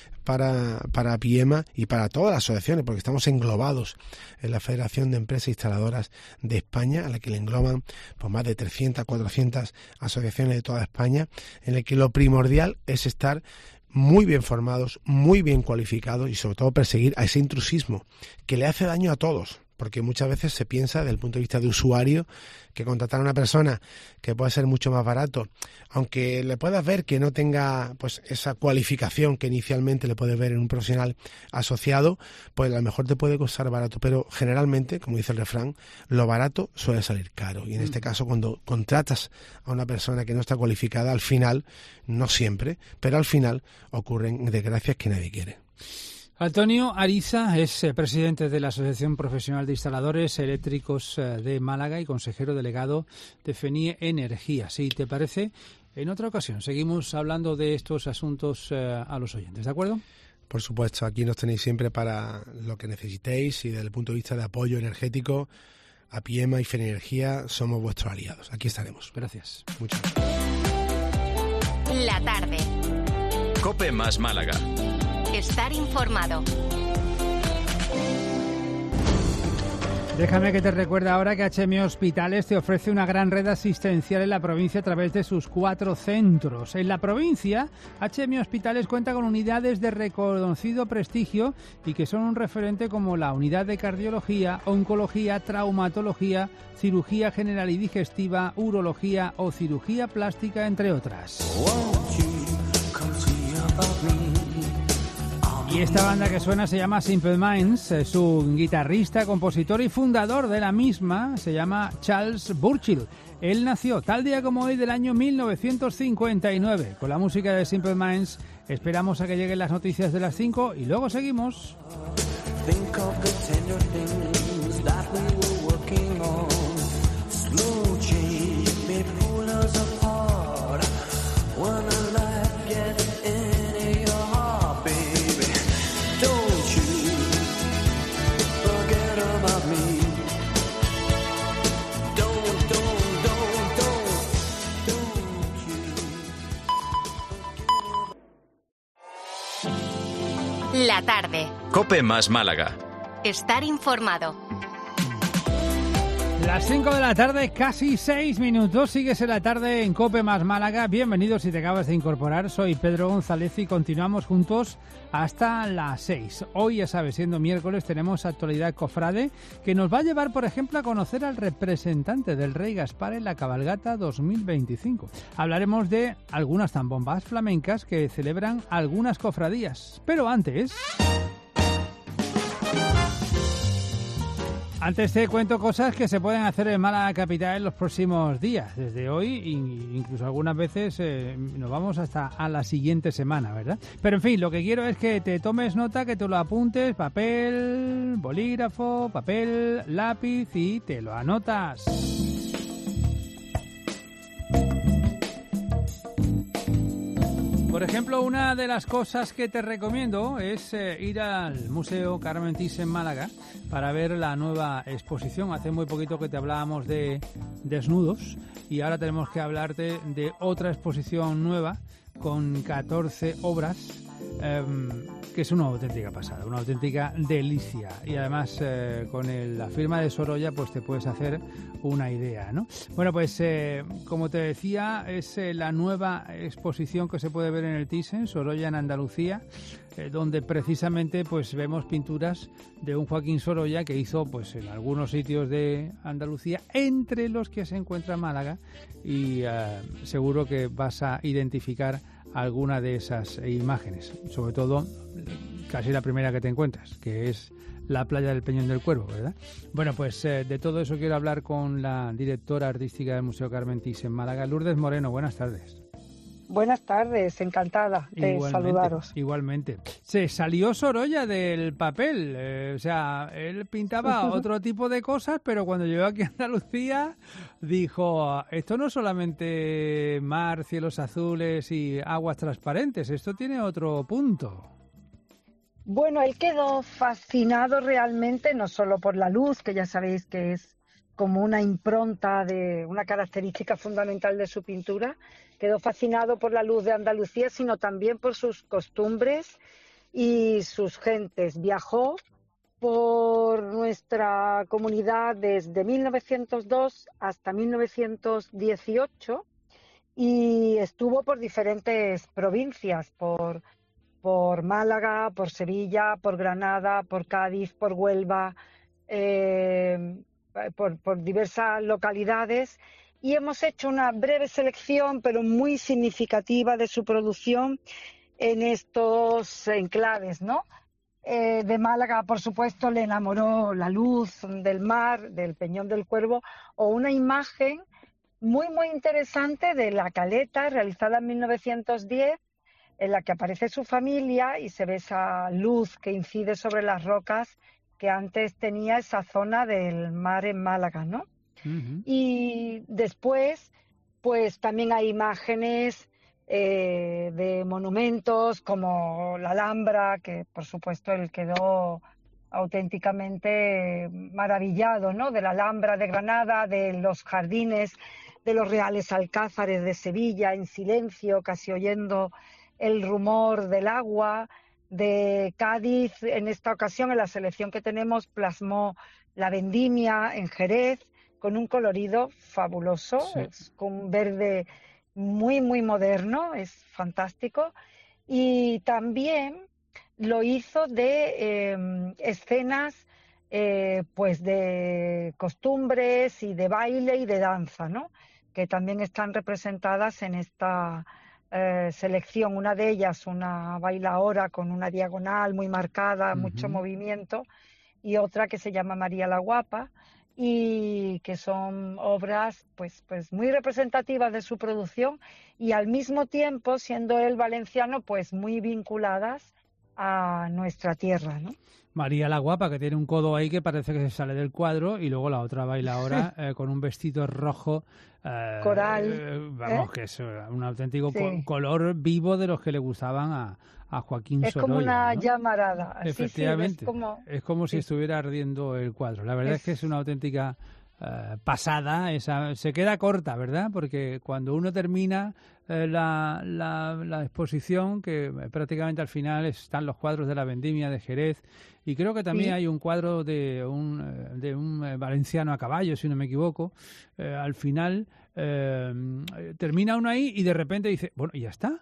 S15: para, para APIEMA y para todas las asociaciones, porque estamos englobados en la Federación de Empresas Instaladoras de España, a la que le engloban pues, más de trescientas, cuatrocientas asociaciones de toda España, en el que lo primordial es estar muy bien formados, muy bien cualificados y sobre todo perseguir a ese intrusismo que le hace daño a todos. Porque muchas veces se piensa desde el punto de vista de usuario que contratar a una persona que puede ser mucho más barato, aunque le puedas ver que no tenga pues esa cualificación que inicialmente le puedes ver en un profesional asociado, pues a lo mejor te puede costar barato, pero generalmente, como dice el refrán, lo barato suele salir caro. Y en este caso, cuando contratas a una persona que no está cualificada, al final, no siempre, pero al final ocurren desgracias que nadie quiere.
S3: Antonio Ariza es eh, presidente de la Asociación Profesional de Instaladores Eléctricos eh, de Málaga y consejero delegado de FENIE Energía. Si te parece, en otra ocasión seguimos hablando de estos asuntos eh, a los oyentes, ¿de acuerdo?
S15: Por supuesto, aquí nos tenéis siempre para lo que necesitéis y desde el punto de vista de apoyo energético, APIEMA y FENIE Energía somos vuestros aliados. Aquí estaremos.
S3: Gracias.
S15: Muchas gracias.
S1: La tarde.
S2: COPE más Málaga.
S1: Estar informado.
S3: Déjame que te recuerde ahora que H M Hospitales te ofrece una gran red asistencial en la provincia a través de sus cuatro centros. En la provincia, H M Hospitales cuenta con unidades de reconocido prestigio y que son un referente como la unidad de cardiología, oncología, traumatología, cirugía general y digestiva, urología o cirugía plástica, entre otras. Y esta banda que suena se llama Simple Minds, su guitarrista, compositor y fundador de la misma se llama Charles Burchill. Él nació tal día como hoy del año mil novecientos cincuenta y nueve. Con la música de Simple Minds esperamos a que lleguen las noticias de las cinco y luego seguimos. Think of the tender things that we were working on. Slow change may pull us apart. When a life gets into your heart, baby, don't you forget about
S1: tarde.
S2: COPE más Málaga.
S1: Estar informado.
S3: Las cinco de la tarde, casi seis minutos. Sigues en la tarde en COPE más Málaga. Bienvenidos si te acabas de incorporar. Soy Pedro González y continuamos juntos hasta las seis. Hoy, ya sabes, siendo miércoles, tenemos actualidad cofrade que nos va a llevar, por ejemplo, a conocer al representante del Rey Gaspar en la cabalgata dos mil veinticinco. Hablaremos de algunas zambombas flamencas que celebran algunas cofradías. Pero antes... Antes te cuento cosas que se pueden hacer en Málaga capital en los próximos días. Desde hoy, incluso algunas veces eh, nos vamos hasta a la siguiente semana, ¿verdad? Pero en fin, lo que quiero es que te tomes nota, que te lo apuntes, papel, bolígrafo, papel, lápiz y te lo anotas. Por ejemplo, una de las cosas que te recomiendo es eh, ir al Museo Carmen Thyssen en Málaga para ver la nueva exposición. Hace muy poquito que te hablábamos de desnudos y ahora tenemos que hablarte de otra exposición nueva con catorce obras eh, que es una auténtica pasada, una auténtica delicia. Y además eh, con el, la firma de Sorolla pues te puedes hacer una idea, ¿no? Bueno, pues eh, como te decía, es eh, la nueva exposición que se puede ver en el Thyssen, Sorolla en Andalucía, eh, donde precisamente pues vemos pinturas de un Joaquín Sorolla que hizo pues en algunos sitios de Andalucía, entre los que se encuentra Málaga, y eh, seguro que vas a identificar alguna de esas imágenes, sobre todo casi la primera que te encuentras, que es la playa del Peñón del Cuervo, ¿verdad? Bueno, pues eh, de todo eso quiero hablar con la directora artística del Museo Carmen Thyssen en Málaga, Lourdes Moreno. Buenas tardes.
S16: Buenas tardes, encantada de igualmente, saludaros.
S3: Igualmente. Se salió Sorolla del papel, eh, o sea, él pintaba otro tipo de cosas, pero cuando llegó aquí a Andalucía dijo, esto no solamente mar, cielos azules y aguas transparentes, esto tiene otro punto.
S16: Bueno, él quedó fascinado realmente, no solo por la luz, que ya sabéis que es como una impronta de una característica fundamental de su pintura, quedó fascinado por la luz de Andalucía, sino también por sus costumbres y sus gentes. Viajó por nuestra comunidad desde mil novecientos dos hasta mil novecientos dieciocho y estuvo por diferentes provincias, por, por Málaga, por Sevilla, por Granada, por Cádiz, por Huelva, eh, por, por diversas localidades. Y hemos hecho una breve selección, pero muy significativa, de su producción en estos enclaves, ¿no? Eh, de Málaga, por supuesto, le enamoró la luz del mar, del Peñón del Cuervo, o una imagen muy, muy interesante de la Caleta, realizada en mil novecientos diez, en la que aparece su familia y se ve esa luz que incide sobre las rocas que antes tenía esa zona del mar en Málaga, ¿no? Uh-huh. Y después, pues también hay imágenes eh, de monumentos como la Alhambra, que por supuesto él quedó auténticamente maravillado, ¿no? De la Alhambra de Granada, de los jardines de los Reales Alcázares de Sevilla, en silencio, casi oyendo el rumor del agua. De Cádiz, en esta ocasión, en la selección que tenemos, plasmó la vendimia en Jerez, con un colorido fabuloso, sí. Es con un verde muy, muy moderno, es fantástico. Y también lo hizo de eh, escenas eh, pues de costumbres y de baile y de danza, ¿no? Que también están representadas en esta eh, selección. Una de ellas, una bailaora con una diagonal muy marcada, uh-huh. mucho movimiento, y otra que se llama María la Guapa, y que son obras pues pues muy representativas de su producción y al mismo tiempo, siendo él valenciano, pues muy vinculadas a nuestra tierra, ¿no?
S3: María la Guapa, que tiene un codo ahí que parece que se sale del cuadro, y luego la otra bailaora eh, con un vestido rojo eh,
S16: coral,
S3: eh, vamos,
S16: ¿eh?
S3: que es un auténtico
S16: sí.
S3: co- color vivo de los que le gustaban a, a Joaquín
S16: es
S3: Sorolla.
S16: Es como una
S3: ¿no?
S16: llamarada.
S3: Efectivamente,
S16: sí, sí, es como,
S3: es como si
S16: sí.
S3: estuviera ardiendo el cuadro. La verdad es,
S16: es
S3: que es una auténtica uh, pasada, esa se queda corta, ¿verdad? Porque cuando uno termina eh, la, la, la exposición, que prácticamente al final están los cuadros de la Vendimia de Jerez, y creo que también sí. hay un cuadro de un, de un valenciano a caballo, si no me equivoco, eh, al final eh, termina uno ahí y de repente dice, bueno, ¿y ya está?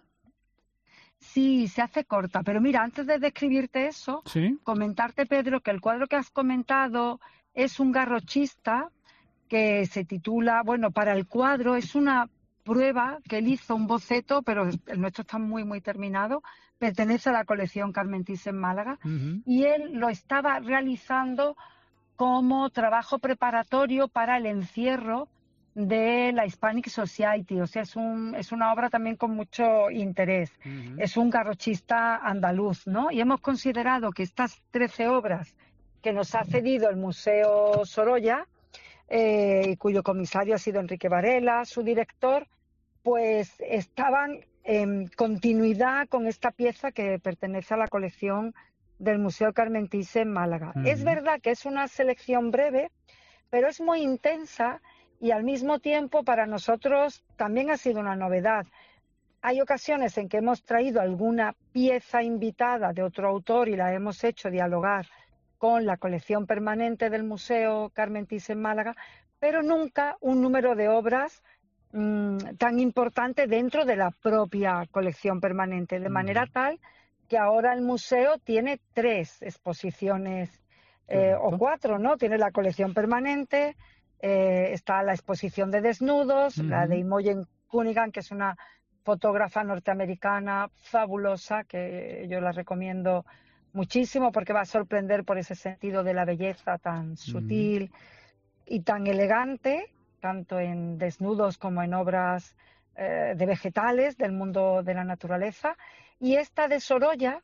S16: Sí, se hace corta, pero mira, antes de describirte eso, ¿sí? comentarte, Pedro, que el cuadro que has comentado es un garrochista que se titula, bueno, para el cuadro es una prueba que él hizo, un boceto, pero el nuestro está muy, muy terminado, pertenece a la colección Carmen Thyssen Málaga, uh-huh. y él lo estaba realizando como trabajo preparatorio para el encierro de la Hispanic Society, o sea, es un es una obra también con mucho interés. Uh-huh. Es un garrochista andaluz, ¿no? Y hemos considerado que estas trece obras que nos ha cedido el Museo Sorolla, eh, y cuyo comisario ha sido Enrique Varela, su director, pues estaban en continuidad con esta pieza que pertenece a la colección del Museo Carmen Thyssen Málaga. Uh-huh. Es verdad que es una selección breve, pero es muy intensa. Y al mismo tiempo para nosotros también ha sido una novedad. Hay ocasiones en que hemos traído alguna pieza invitada de otro autor y la hemos hecho dialogar con la colección permanente del Museo Carmen Thyssen Málaga, pero nunca un número de obras mmm, tan importante dentro de la propia colección permanente, de manera tal que ahora el museo tiene tres exposiciones eh, o cuatro, ¿no? Tiene la colección permanente. Eh, está la exposición de desnudos, uh-huh. la de Imogen Cunningham, que es una fotógrafa norteamericana fabulosa, que yo la recomiendo muchísimo porque va a sorprender por ese sentido de la belleza tan sutil uh-huh. y tan elegante, tanto en desnudos como en obras eh, de vegetales del mundo de la naturaleza. Y esta de Sorolla,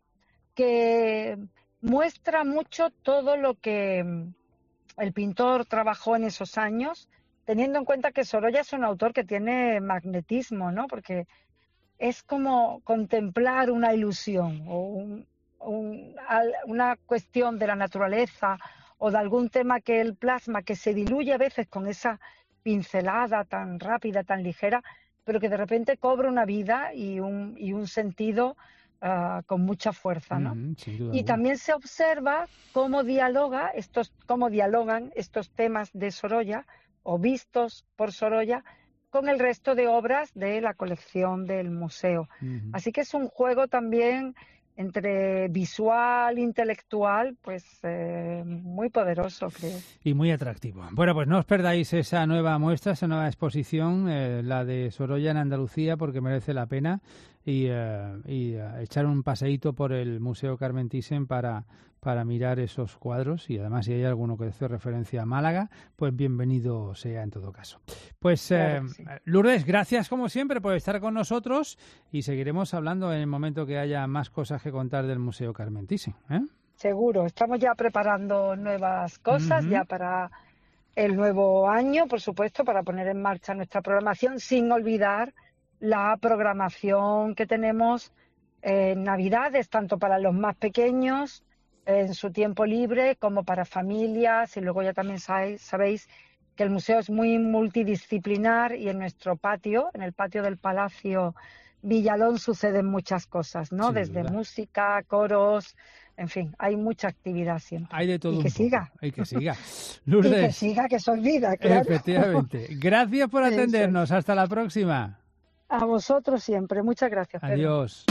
S16: que muestra mucho todo lo que el pintor trabajó en esos años, teniendo en cuenta que Sorolla es un autor que tiene magnetismo, ¿no? Porque es como contemplar una ilusión o un, un, una cuestión de la naturaleza o de algún tema que él plasma, que se diluye a veces con esa pincelada tan rápida, tan ligera, pero que de repente cobra una vida y un, y un sentido Uh, con mucha fuerza, ¿no? Mm, y alguna. También se observa cómo dialoga estos, cómo dialogan estos temas de Sorolla o vistos por Sorolla con el resto de obras de la colección del museo. Mm. Así que es un juego también entre visual, intelectual, pues eh, muy poderoso, creo.
S3: Y muy atractivo. Bueno, pues no os perdáis esa nueva muestra, esa nueva exposición, eh, la de Sorolla en Andalucía, porque merece la pena. Y, uh, y uh, echar un paseíto por el Museo Carmen Thyssen para, para mirar esos cuadros, y además si hay alguno que hace referencia a Málaga, pues bienvenido sea en todo caso. Pues claro, eh, sí. Lourdes, gracias como siempre por estar con nosotros y seguiremos hablando en el momento que haya más cosas que contar del Museo Carmen Thyssen, ¿eh?
S16: Seguro, estamos ya preparando nuevas cosas uh-huh. ya para el nuevo año, por supuesto, para poner en marcha nuestra programación, sin olvidar la programación que tenemos en Navidades, tanto para los más pequeños en su tiempo libre como para familias, y luego ya también sabéis, sabéis que el museo es muy multidisciplinar y en nuestro patio, en el patio del Palacio Villalón, suceden muchas cosas, ¿no? Sí, desde ¿verdad? Música, coros, en fin, hay mucha actividad siempre.
S3: Hay de todo.
S16: Y que siga.
S3: Hay que siga. Lourdes.
S16: Y que siga, que se olvida, claro.
S3: Efectivamente. Gracias por atendernos. Hasta la próxima.
S16: A vosotros siempre. Muchas gracias, Pedro.
S3: Adiós.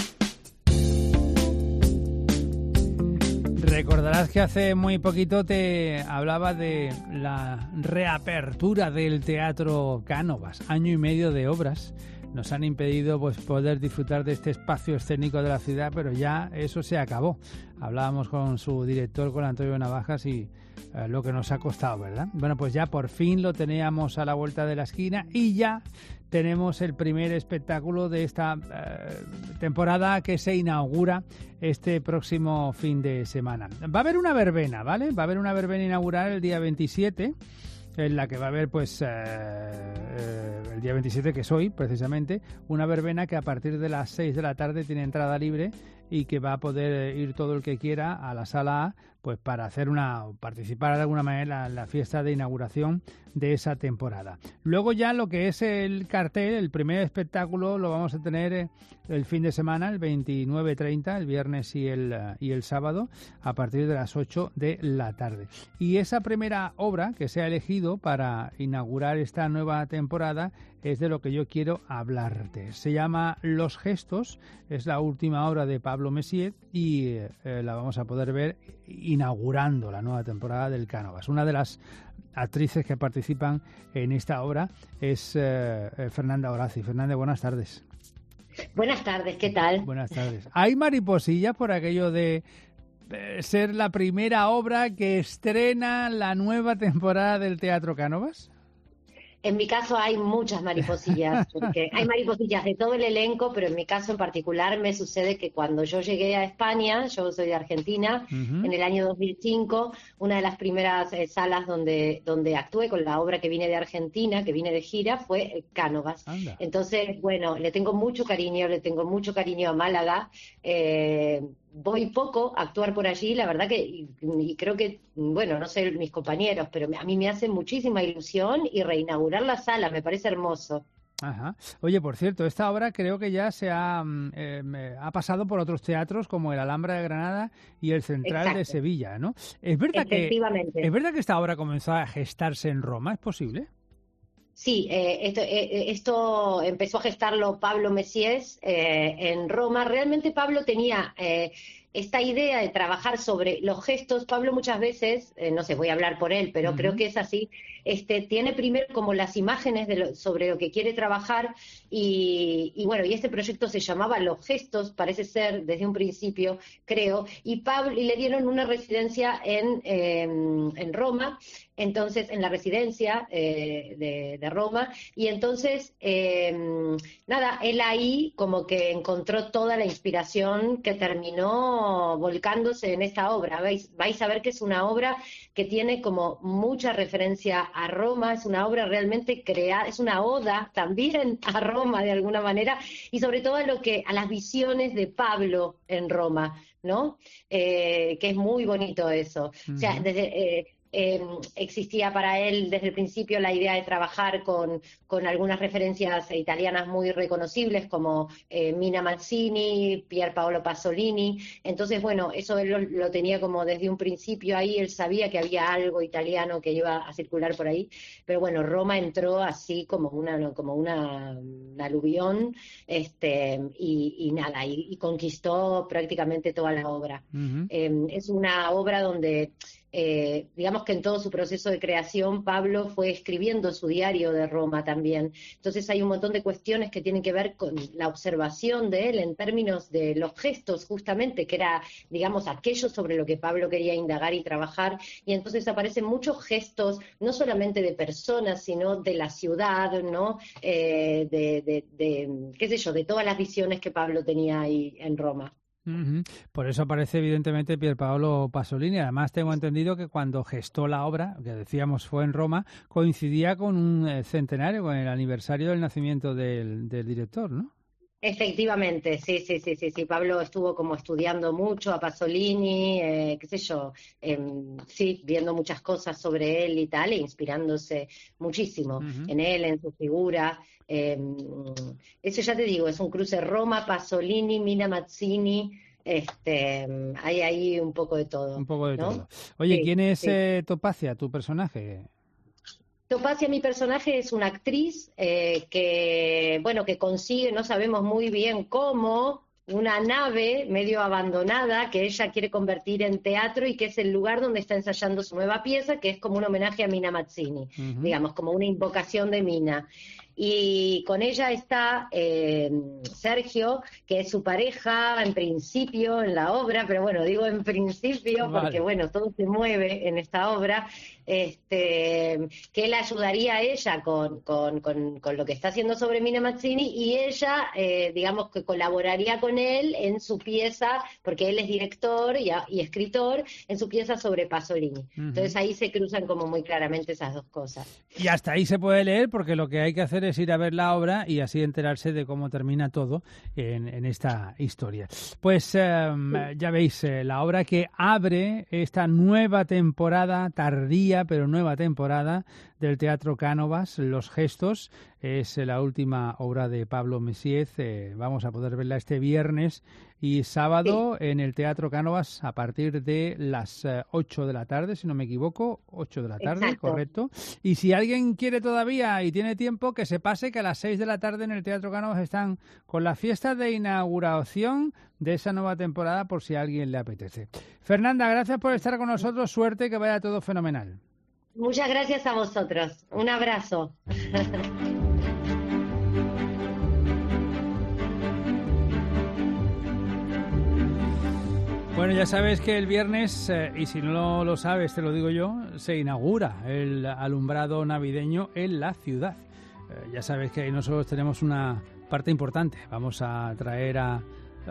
S3: Recordarás que hace muy poquito te hablaba de la reapertura del Teatro Cánovas. Año y medio de obras nos han impedido pues poder disfrutar de este espacio escénico de la ciudad, pero ya eso se acabó. Hablábamos con su director, con Antonio Navajas, y eh, lo que nos ha costado, ¿verdad? Bueno, pues ya por fin lo teníamos a la vuelta de la esquina y ya tenemos el primer espectáculo de esta eh, temporada que se inaugura este próximo fin de semana. Va a haber una verbena, ¿vale? Va a haber una verbena inaugural el día veintisiete, en la que va a haber, pues, eh, eh, el día veintisiete, que es hoy, precisamente, una verbena que a partir de las seis de la tarde tiene entrada libre y que va a poder ir todo el que quiera a la sala A, pues para hacer una, participar de alguna manera en la fiesta de inauguración de esa temporada. Luego ya lo que es el cartel, el primer espectáculo lo vamos a tener el fin de semana, el veintinueve treinta, el viernes y el, y el sábado, a partir de las ocho de la tarde. Y esa primera obra que se ha elegido para inaugurar esta nueva temporada es de lo que yo quiero hablarte. Se llama Los Gestos, es la última obra de Pablo Messier y eh, la vamos a poder ver inaugurando la nueva temporada del Cánovas. Una de las actrices que participan en esta obra es eh, Fernanda Horaci. Fernanda, buenas tardes.
S17: Buenas tardes, ¿qué tal?
S3: Buenas tardes. ¿Hay mariposillas por aquello de eh, ser la primera obra que estrena la nueva temporada del Teatro Cánovas?
S17: En mi caso hay muchas mariposillas, porque hay mariposillas de todo el elenco, pero en mi caso en particular me sucede que cuando yo llegué a España, yo soy de Argentina, uh-huh. en el año dos mil cinco, una de las primeras eh, salas donde, donde actué con la obra que vine de Argentina, que vine de gira, fue Cánovas. Anda. Entonces, bueno, le tengo mucho cariño, le tengo mucho cariño a Málaga. Eh, voy poco a actuar por allí, la verdad que, y, y creo que, bueno, no sé mis compañeros, pero a mí me hace muchísima ilusión y reinaugurar la sala, me parece hermoso.
S3: Ajá. Oye, por cierto, esta obra creo que ya se ha, eh, ha pasado por otros teatros como el Alhambra de Granada y el Central Exacto. de Sevilla, ¿no? ¿Es verdad que, ¿Es verdad que esta obra comenzó a gestarse en Roma? ¿Es posible?
S17: Sí, eh, esto, eh, esto empezó a gestarlo Pablo Messier eh, en Roma. Realmente Pablo tenía eh, esta idea de trabajar sobre los gestos. Pablo muchas veces, eh, no sé, voy a hablar por él, pero uh-huh. creo que es así, este, tiene primero como las imágenes de lo, sobre lo que quiere trabajar y, y bueno, y este proyecto se llamaba Los Gestos, parece ser desde un principio, creo, y Pablo y le dieron una residencia en, eh, en Roma. Entonces, en la residencia eh, de, de Roma, y entonces, eh, nada, él ahí como que encontró toda la inspiración que terminó volcándose en esta obra. Vais, vais a ver que es una obra que tiene como mucha referencia a Roma, es una obra realmente creada, es una oda también a Roma de alguna manera, y sobre todo a, lo que, a las visiones de Pablo en Roma, ¿no? Eh, que es muy bonito eso. Uh-huh. O sea, desde... Eh, Eh, existía para él desde el principio la idea de trabajar con, con algunas referencias italianas muy reconocibles como eh, Mina Mazzini, Pier Paolo Pasolini. Entonces, bueno, eso él lo, lo tenía como desde un principio ahí, él sabía que había algo italiano que iba a circular por ahí, pero bueno, Roma entró así como una, como una, un aluvión este, y, y nada, y, y conquistó prácticamente toda la obra. Uh-huh. Eh, es una obra donde... Eh, digamos que en todo su proceso de creación Pablo fue escribiendo su diario de Roma también, entonces hay un montón de cuestiones que tienen que ver con la observación de él en términos de los gestos justamente, que era digamos aquello sobre lo que Pablo quería indagar y trabajar, y entonces aparecen muchos gestos no solamente de personas sino de la ciudad, ¿no? Eh, de, de, de, qué sé yo, de todas las visiones que Pablo tenía ahí en Roma.
S3: Uh-huh. Por eso aparece evidentemente Pier Paolo Pasolini. Además tengo entendido que cuando gestó la obra, que decíamos fue en Roma, coincidía con un eh, centenario, con el aniversario del nacimiento del, del director, ¿no?
S17: Efectivamente, sí, sí, sí, sí, sí. Pablo estuvo como estudiando mucho a Pasolini, eh, qué sé yo, eh, sí, viendo muchas cosas sobre él y tal, e inspirándose muchísimo uh-huh. en él, en su figura. Eh, eso ya te digo, es un cruce Roma, Pasolini, Mina Mazzini, este, hay ahí un poco de todo.
S3: Un poco de
S17: ¿no?
S3: todo. Oye, sí, ¿quién es
S17: sí.
S3: eh, Topacia, tu personaje?
S17: Topacia, mi personaje, es una actriz eh, que, bueno, que consigue, no sabemos muy bien cómo, una nave medio abandonada que ella quiere convertir en teatro y que es el lugar donde está ensayando su nueva pieza, que es como un homenaje a Mina Mazzini, uh-huh. digamos, como una invocación de Mina. Y con ella está eh, Sergio, que es su pareja en principio en la obra, pero bueno, digo en principio vale. porque bueno, todo se mueve en esta obra, este, que él ayudaría a ella con, con, con, con lo que está haciendo sobre Mina Mazzini y ella, eh, digamos que colaboraría con él en su pieza, porque él es director y, y escritor, en su pieza sobre Pasolini. Uh-huh. Entonces ahí se cruzan como muy claramente esas dos cosas.
S3: Y hasta ahí se puede leer porque lo que hay que hacer es tardes ir a ver la obra y así enterarse de cómo termina todo en, en esta historia. Pues eh, ya veis, eh, la obra que abre esta nueva temporada, tardía pero nueva temporada del Teatro Cánovas, Los Gestos, es la última obra de Pablo Messiez. Eh, vamos a poder verla este viernes y sábado sí. en el Teatro Cánovas a partir de las eh, ocho de la tarde, si no me equivoco, ocho de la tarde, Exacto. correcto. Y si alguien quiere todavía y tiene tiempo, que se pase que a las seis de la tarde en el Teatro Cánovas están con la fiesta de inauguración de esa nueva temporada, por si a alguien le apetece. Fernanda, gracias por estar con nosotros, suerte, que vaya todo fenomenal.
S17: Muchas gracias a vosotros. Un abrazo.
S3: Bueno, ya sabes que el viernes, eh, y si no lo sabes, te lo digo yo, se inaugura el alumbrado navideño en la ciudad. Eh, ya sabes que ahí nosotros tenemos una parte importante. Vamos a traer a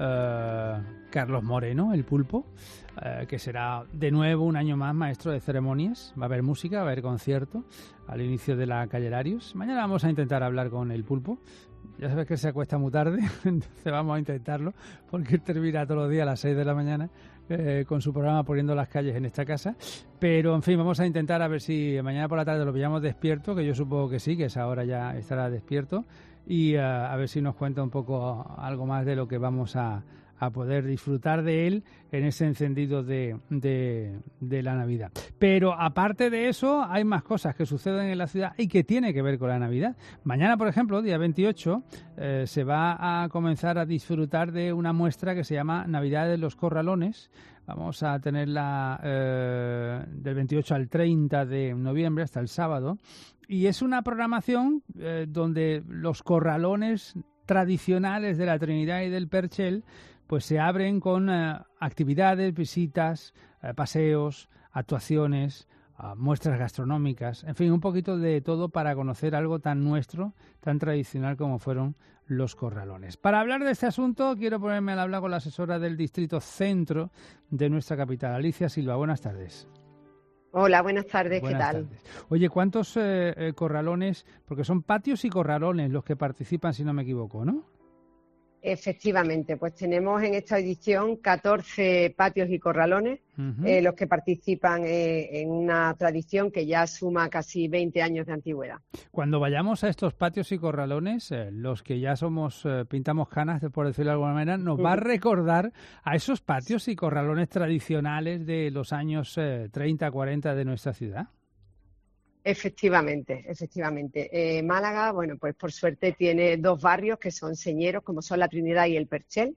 S3: eh, Carlos Moreno, el Pulpo, eh, que será de nuevo un año más maestro de ceremonias. Va a haber música, va a haber concierto al inicio de la calle Larios. Mañana vamos a intentar hablar con el Pulpo. Ya sabes que se acuesta muy tarde, entonces vamos a intentarlo, porque él termina todos los días a las seis de la mañana eh, con su programa Poniendo las Calles en esta casa. Pero, en fin, vamos a intentar a ver si mañana por la tarde lo pillamos despierto, que yo supongo que sí, que esa hora ya estará despierto, y uh, a ver si nos cuenta un poco algo más de lo que vamos a, a poder disfrutar de él en ese encendido de, de, de la Navidad. Pero aparte de eso, hay más cosas que suceden en la ciudad y que tienen que ver con la Navidad. Mañana, por ejemplo, día veintiocho, eh, se va a comenzar a disfrutar de una muestra que se llama Navidad de los Corralones. Vamos a tenerla eh, del veintiocho al treinta de noviembre, hasta el sábado. Y es una programación eh, donde los corralones tradicionales de la Trinidad y del Perchel pues se abren con eh, actividades, visitas, eh, paseos, actuaciones, uh, muestras gastronómicas, en fin, un poquito de todo para conocer algo tan nuestro, tan tradicional como fueron los corralones. Para hablar de este asunto, quiero ponerme al habla con la asesora del Distrito Centro de nuestra capital, Alicia Silva. Buenas tardes.
S18: Hola, buenas tardes,
S3: buenas
S18: ¿qué tal?
S3: Tardes. Oye, ¿cuántos eh, eh, corralones? Porque son patios y corralones los que participan, si no me equivoco, ¿no?
S18: Efectivamente, pues tenemos en esta edición catorce patios y corralones, uh-huh. eh, los que participan eh, en una tradición que ya suma casi veinte años de antigüedad.
S3: Cuando vayamos a estos patios y corralones, eh, los que ya somos, eh, pintamos canas, por decirlo de alguna manera, nos uh-huh. va a recordar a esos patios y corralones tradicionales de los años eh, treinta, cuarenta de nuestra ciudad.
S18: Efectivamente, efectivamente. Eh, Málaga, bueno, pues por suerte tiene dos barrios que son señeros, como son la Trinidad y el Perchel.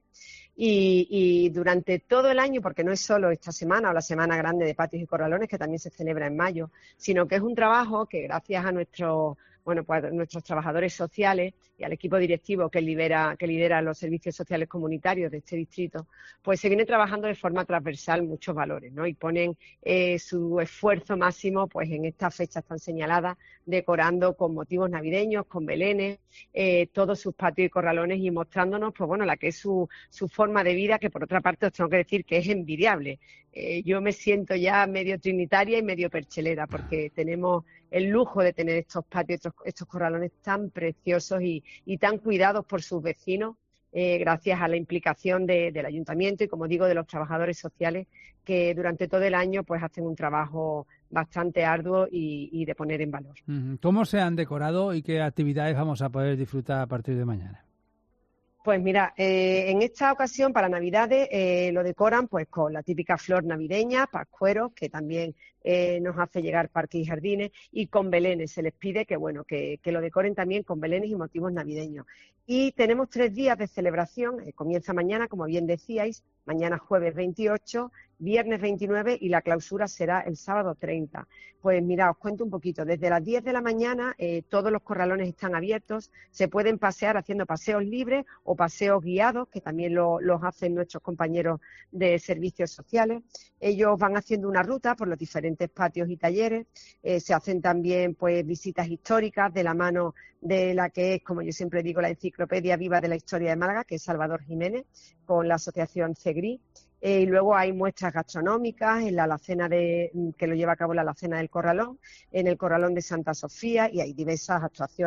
S18: Y, y durante todo el año, porque no es solo esta semana o la Semana Grande de Patios y Corralones, que también se celebra en mayo, sino que es un trabajo que gracias a nuestro, bueno, pues a nuestros trabajadores sociales y al equipo directivo que lidera, que lidera los servicios sociales comunitarios de este distrito, pues se viene trabajando de forma transversal muchos valores, ¿no? Y ponen eh, su esfuerzo máximo pues en estas fechas tan señaladas, decorando con motivos navideños, con belenes, eh, todos sus patios y corralones y mostrándonos, pues bueno, la que es su, su forma de vida, que por otra parte os tengo que decir que es envidiable. Eh, yo me siento ya medio trinitaria y medio perchelera, porque tenemos el lujo de tener estos patios, estos, estos corralones tan preciosos y, y tan cuidados por sus vecinos, eh, gracias a la implicación de, del ayuntamiento y, como digo, de los trabajadores sociales que durante todo el año pues hacen un trabajo bastante arduo y, y de poner en valor.
S3: ¿Cómo se han decorado y qué actividades vamos a poder disfrutar a partir de mañana?
S18: Pues mira, eh, en esta ocasión para Navidades eh, lo decoran pues con la típica flor navideña, pascueros, que también eh, nos hace llegar parques y jardines, y con belenes. Se les pide que bueno que, que lo decoren también con belenes y motivos navideños. Y tenemos tres días de celebración, eh, comienza mañana, como bien decíais, mañana jueves veintiocho, viernes veintinueve y la clausura será el sábado treinta. Pues mira, os cuento un poquito. Desde las diez de la mañana eh, todos los corralones están abiertos, se pueden pasear haciendo paseos libres o paseos guiados, que también lo, los hacen nuestros compañeros de servicios sociales. Ellos van haciendo una ruta por los diferentes patios y talleres, eh, se hacen también pues visitas históricas de la mano de la que es, como yo siempre digo, la enciclopedia viva de la historia de Málaga, que es Salvador Jiménez, con la asociación CEGRI. Eh, y luego hay muestras gastronómicas en la alacena de, que lo lleva a cabo la alacena del Corralón, en el Corralón de Santa Sofía, y hay diversas actuaciones.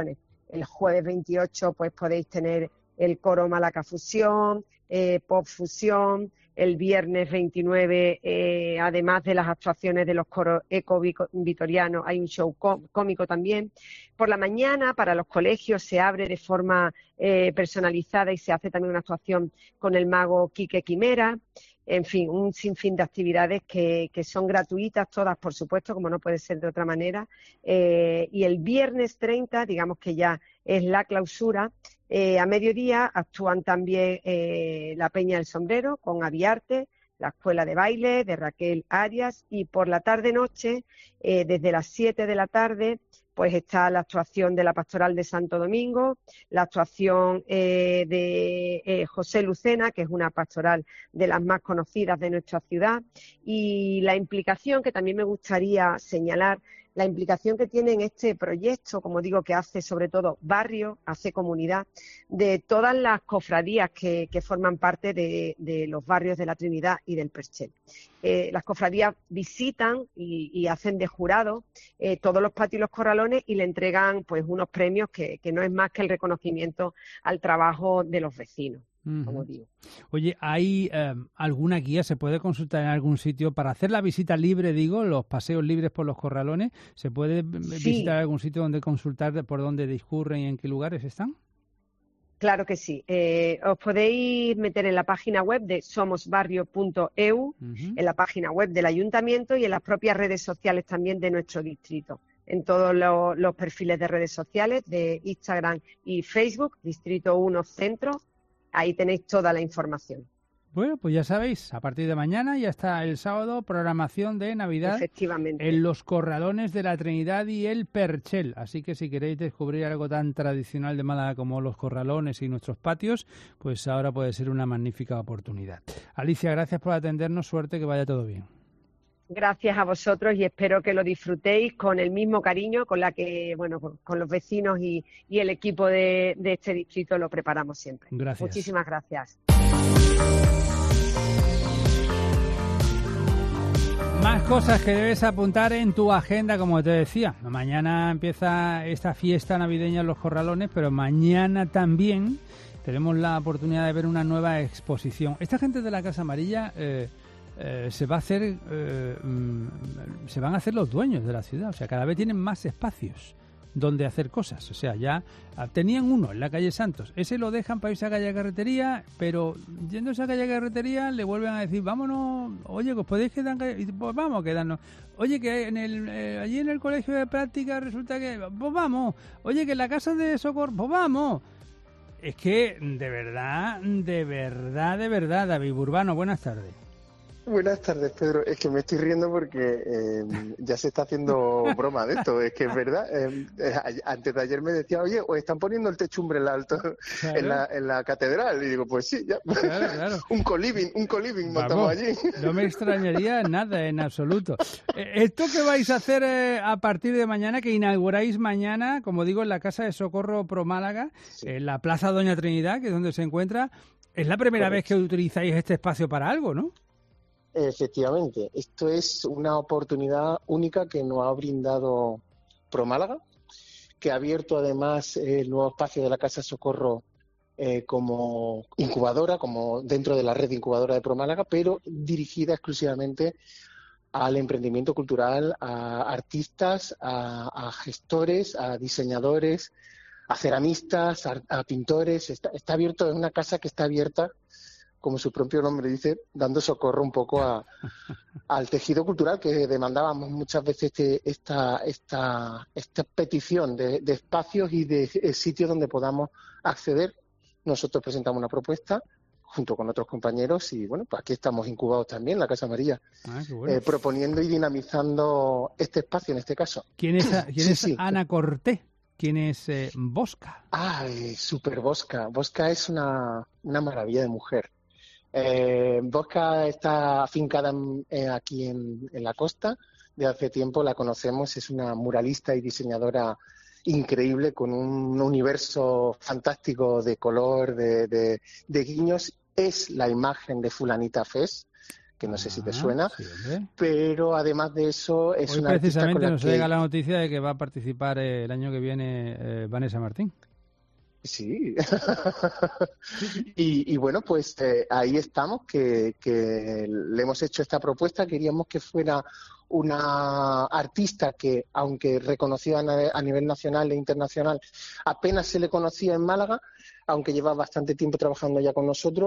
S18: El jueves veintiocho pues podéis tener el coro Málaga Fusión, eh, Pop Fusión. El viernes veintinueve, eh, además de las actuaciones de los coros eco-vitorianos, hay un show cómico también. Por la mañana, para los colegios, se abre de forma eh, personalizada y se hace también una actuación con el mago Quique Quimera. En fin, un sinfín de actividades que, que son gratuitas todas, por supuesto, como no puede ser de otra manera. Eh, y el viernes treinta, digamos que ya es la clausura, eh, a mediodía actúan también eh, la Peña del Sombrero con Aviarte, la Escuela de Baile de Raquel Arias, y por la tarde-noche, eh, desde las siete de la tarde, pues está la actuación de la Pastoral de Santo Domingo, la actuación eh, de eh, José Lucena, que es una pastoral de las más conocidas de nuestra ciudad, y la implicación, que también me gustaría señalar, la implicación que tiene en este proyecto, como digo, que hace sobre todo barrio, hace comunidad, de todas las cofradías que, que forman parte de, de los barrios de la Trinidad y del Perchel. Eh, las cofradías visitan y, y hacen de jurado eh, todos los patios y los corralones y le entregan pues unos premios que, que no es más que el reconocimiento al trabajo de los vecinos.
S3: Uh-huh.
S18: Como digo.
S3: Oye, ¿hay eh, alguna guía? ¿Se puede consultar en algún sitio para hacer la visita libre, digo, los paseos libres por los corralones? ¿Se puede sí. visitar algún sitio donde consultar por dónde discurren y en qué lugares están?
S18: Claro que sí. Eh, os podéis meter en la página web de somos barrio punto e u, uh-huh. en la página web del Ayuntamiento y en las propias redes sociales también de nuestro distrito. En todos los, los perfiles de redes sociales de Instagram y Facebook, Distrito uno Centro. Ahí tenéis toda la información.
S3: Bueno, pues ya sabéis, a partir de mañana y hasta el sábado, programación de Navidad
S18: Efectivamente.
S3: en los corralones de la Trinidad y el Perchel. Así que si queréis descubrir algo tan tradicional de Málaga como los corralones y nuestros patios, pues ahora puede ser una magnífica oportunidad. Alicia, gracias por atendernos. Suerte, que vaya todo bien.
S18: Gracias a vosotros y espero que lo disfrutéis con el mismo cariño con la que, bueno, con los vecinos y, y el equipo de, de este distrito lo preparamos siempre.
S3: Gracias.
S18: Muchísimas gracias.
S3: Más cosas que debes apuntar en tu agenda, como te decía. Mañana empieza esta fiesta navideña en los corralones, pero mañana también tenemos la oportunidad de ver una nueva exposición. Esta gente de la Casa Amarilla... Eh, Eh, se va a hacer eh, mm, se van a hacer los dueños de la ciudad, o sea, cada vez tienen más espacios donde hacer cosas, o sea, ya tenían uno en la calle Santos, ese lo dejan para irse a calle Carretería, pero yendo a esa calle Carretería le vuelven a decir, vámonos, oye, que os podéis quedar, y pues vamos a quedarnos, oye, que en el eh, allí en el colegio de práctica resulta que, pues vamos, oye, que en la casa de socorro, pues vamos. Es que, de verdad, de verdad, de verdad, David Burbano, buenas tardes.
S19: Buenas tardes, Pedro. Es que me estoy riendo porque eh, ya se está haciendo broma de esto. Es que es verdad. Eh, eh, antes de ayer me decía, oye, os están poniendo el techumbrel alto claro. en, la, en la catedral. Y digo, pues sí, ya.
S3: Claro, claro.
S19: un coliving, un coliving montamos allí.
S3: No me extrañaría nada, en absoluto. Esto que vais a hacer eh, a partir de mañana, que inauguráis mañana, como digo, en la Casa de Socorro Pro Málaga, sí. en la Plaza Doña Trinidad, que es donde se encuentra, es la primera Correcto. vez que utilizáis este espacio para algo, ¿no?
S19: Efectivamente, esto es una oportunidad única que nos ha brindado Pro Málaga, que ha abierto además el nuevo espacio de la Casa Socorro eh, como incubadora, como dentro de la red incubadora de Pro Málaga, pero dirigida exclusivamente al emprendimiento cultural, a artistas, a, a gestores, a diseñadores, a ceramistas, a, a pintores. Está, está abierto, es una casa que está abierta, como su propio nombre dice, dando socorro un poco a, al tejido cultural que demandábamos muchas veces este, esta, esta, esta petición de, de espacios y de, de sitios donde podamos acceder. Nosotros presentamos una propuesta junto con otros compañeros y bueno, pues aquí estamos incubados también, la Casa Amarilla, ah, qué bueno. eh, proponiendo y dinamizando este espacio en este caso.
S3: ¿Quién es, quién es sí, sí. Ana Cortés? ¿Quién es eh, Bosca?
S19: Ah, eh, super Bosca. Bosca es una, una maravilla de mujer. Eh, Bosca está afincada en, eh, aquí en, en la costa, de hace tiempo la conocemos, es una muralista y diseñadora increíble, con un universo fantástico de color, de, de, de guiños. Es la imagen de Fulanita Fes, que no sé si te
S3: Ah,
S19: suena,
S3: sí, hombre.
S19: pero además de eso es
S3: Hoy
S19: una artista con
S3: precisamente
S19: la
S3: nos
S19: que...
S3: llega la noticia de que va a participar eh, el año que viene eh, Vanessa Martín.
S19: Sí. y, y bueno, pues eh, ahí estamos, que, que le hemos hecho esta propuesta. Queríamos que fuera una artista que, aunque reconocida a nivel nacional e internacional, apenas se le conocía en Málaga, aunque lleva bastante tiempo trabajando ya con nosotros.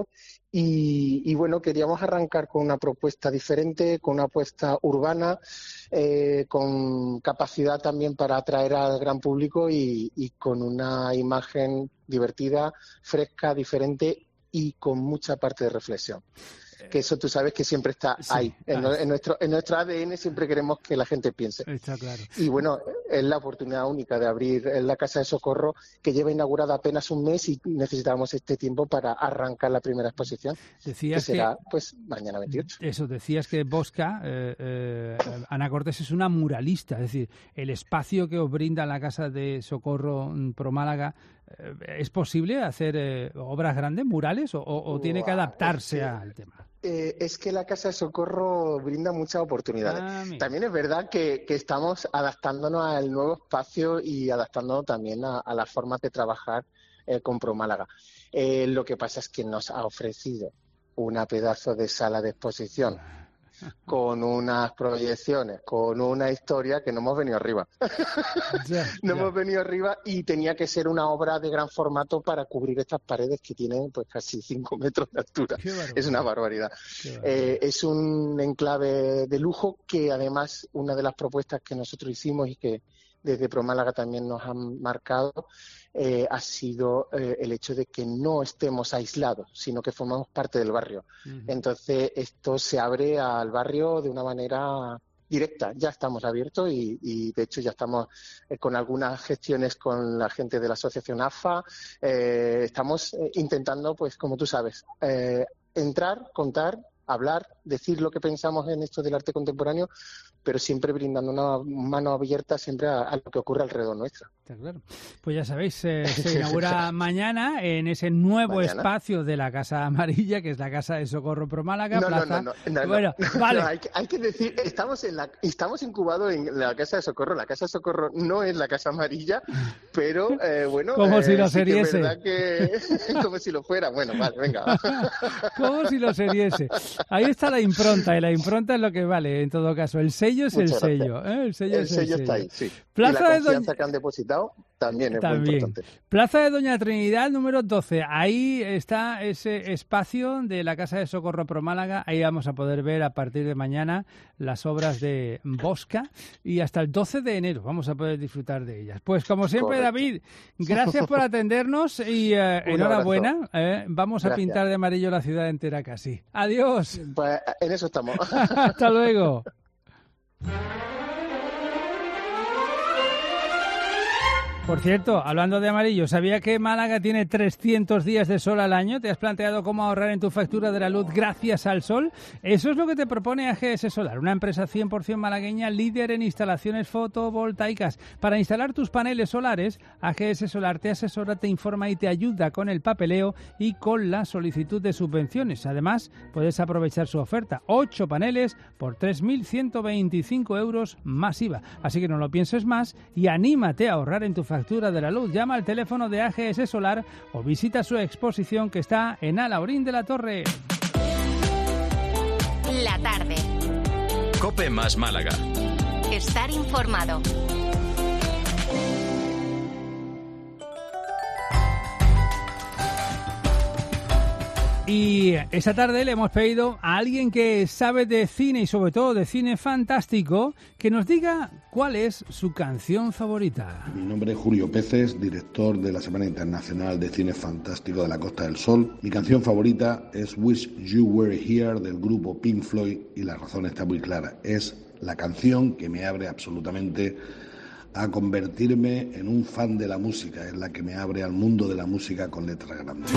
S19: Y, y bueno, queríamos arrancar con una propuesta diferente, con una apuesta urbana, eh, con capacidad también para atraer al gran público y, y con una imagen divertida, fresca, diferente y con mucha parte de reflexión. Que eso tú sabes que siempre está sí, ahí. En, ah, en, nuestro, en nuestro A D N siempre queremos que la gente piense.
S3: Está claro.
S19: Y bueno, es la oportunidad única de abrir la Casa de Socorro, que lleva inaugurada apenas un mes y necesitábamos este tiempo para arrancar la primera exposición,
S3: decías
S19: que será
S3: que,
S19: pues mañana veintiocho.
S3: Eso, decías que Bosca, eh, eh, Ana Cortés es una muralista, es decir, el espacio que os brinda la Casa de Socorro Pro Málaga, eh, ¿es posible hacer eh, obras grandes, murales, o, o, o tiene que adaptarse
S19: Wow, es que,
S3: al tema?
S19: Eh, es que la Casa de Socorro brinda muchas oportunidades. Ah, también es verdad que, que estamos adaptándonos al nuevo espacio y adaptándonos también a, a las formas de trabajar eh, con Pro Málaga. Eh, lo que pasa es que nos ha ofrecido una pedazo de sala de exposición con unas proyecciones, con una historia que no hemos venido arriba. Ya, no ya. hemos venido arriba y tenía que ser una obra de gran formato para cubrir estas paredes que tienen pues casi cinco metros de altura. Es una barbaridad. Eh, es un enclave de lujo que además una de las propuestas que nosotros hicimos y que desde Pro Málaga también nos han marcado eh, ha sido eh, el hecho de que no estemos aislados, sino que formamos parte del barrio. Uh-huh. Entonces esto se abre al barrio de una manera directa. Ya estamos abiertos y, y de hecho ya estamos eh, con algunas gestiones con la gente de la asociación A F A. Eh, estamos eh, intentando, pues como tú sabes, eh, entrar, contar, hablar, decir lo que pensamos en esto del arte contemporáneo, pero siempre brindando una mano abierta siempre a, a lo que ocurre alrededor nuestro.
S3: Está claro. Pues ya sabéis, eh, se inaugura mañana en ese nuevo mañana. espacio de la Casa Amarilla, que es la Casa de Socorro Pro Málaga.
S19: No,
S3: Plaza...
S19: no, no, no, no, Bueno, no, vale. No, hay, que, hay que decir, estamos en la, estamos incubados en la Casa de Socorro. La Casa de Socorro no es la Casa Amarilla, pero eh, bueno,
S3: como
S19: eh,
S3: si lo
S19: sí
S3: seriese.
S19: Que es verdad que como si lo fuera. Bueno, vale, venga.
S3: Como si lo seriese. Ahí está la impronta, y la impronta es lo que vale, en todo caso. El sello es
S19: Muchas
S3: el
S19: gracias.
S3: sello. ¿eh? El sello,
S19: el
S3: es
S19: sello
S3: el sello
S19: está ahí, sí.
S3: Plaza
S19: y la
S3: de
S19: confianza
S3: Doña...
S19: que han depositado también es
S3: también.
S19: muy importante.
S3: Plaza de Doña Trinidad, número doce. Ahí está ese espacio de la Casa de Socorro Pro Málaga. Ahí vamos a poder ver a partir de mañana las obras de Bosca y hasta el doce de enero vamos a poder disfrutar de ellas. Pues como siempre, Correcto. David, gracias por atendernos y eh, enhorabuena. Eh, vamos gracias. a pintar de amarillo la ciudad entera casi. Adiós.
S19: Pues en eso estamos.
S3: Hasta luego. Por cierto, hablando de amarillo, ¿sabía que Málaga tiene trescientos días de sol al año? ¿Te has planteado cómo ahorrar en tu factura de la luz gracias al sol? Eso es lo que te propone A G S Solar, una empresa cien por ciento malagueña líder en instalaciones fotovoltaicas. Para instalar tus paneles solares, A G S Solar te asesora, te informa y te ayuda con el papeleo y con la solicitud de subvenciones. Además, puedes aprovechar su oferta, ocho paneles por tres mil ciento veinticinco euros más I V A. Así que no lo pienses más y anímate a ahorrar en tu factura factura de la luz. Llama al teléfono de A G S Solar o visita su exposición que está en Alhaurín de la Torre.
S1: La tarde.
S2: COPE más Málaga.
S1: Estar informado.
S3: Y esta tarde le hemos pedido a alguien que sabe de cine y sobre todo de cine fantástico que nos diga cuál es su canción favorita.
S20: Mi nombre es Julio Peces, director de la Semana Internacional de Cine Fantástico de la Costa del Sol. Mi canción favorita es Wish You Were Here del grupo Pink Floyd y la razón está muy clara. Es la canción que me abre absolutamente a convertirme en un fan de la música, es la que me abre al mundo de la música con letras grandes.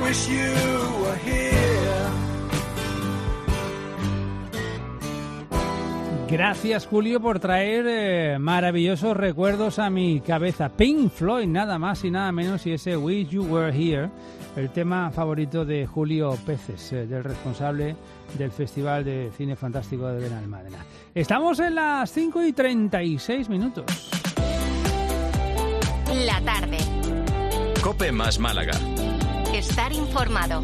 S21: wish you were here.
S3: Gracias, Julio, por traer eh, maravillosos recuerdos a mi cabeza. Pink Floyd, nada más y nada menos, y ese Wish You Were Here, el tema favorito de Julio Peces, eh, del responsable del Festival de Cine Fantástico de Benalmádena. Estamos en las cinco y treinta y seis minutos.
S1: La tarde.
S2: COPE más Málaga.
S1: Estar informado.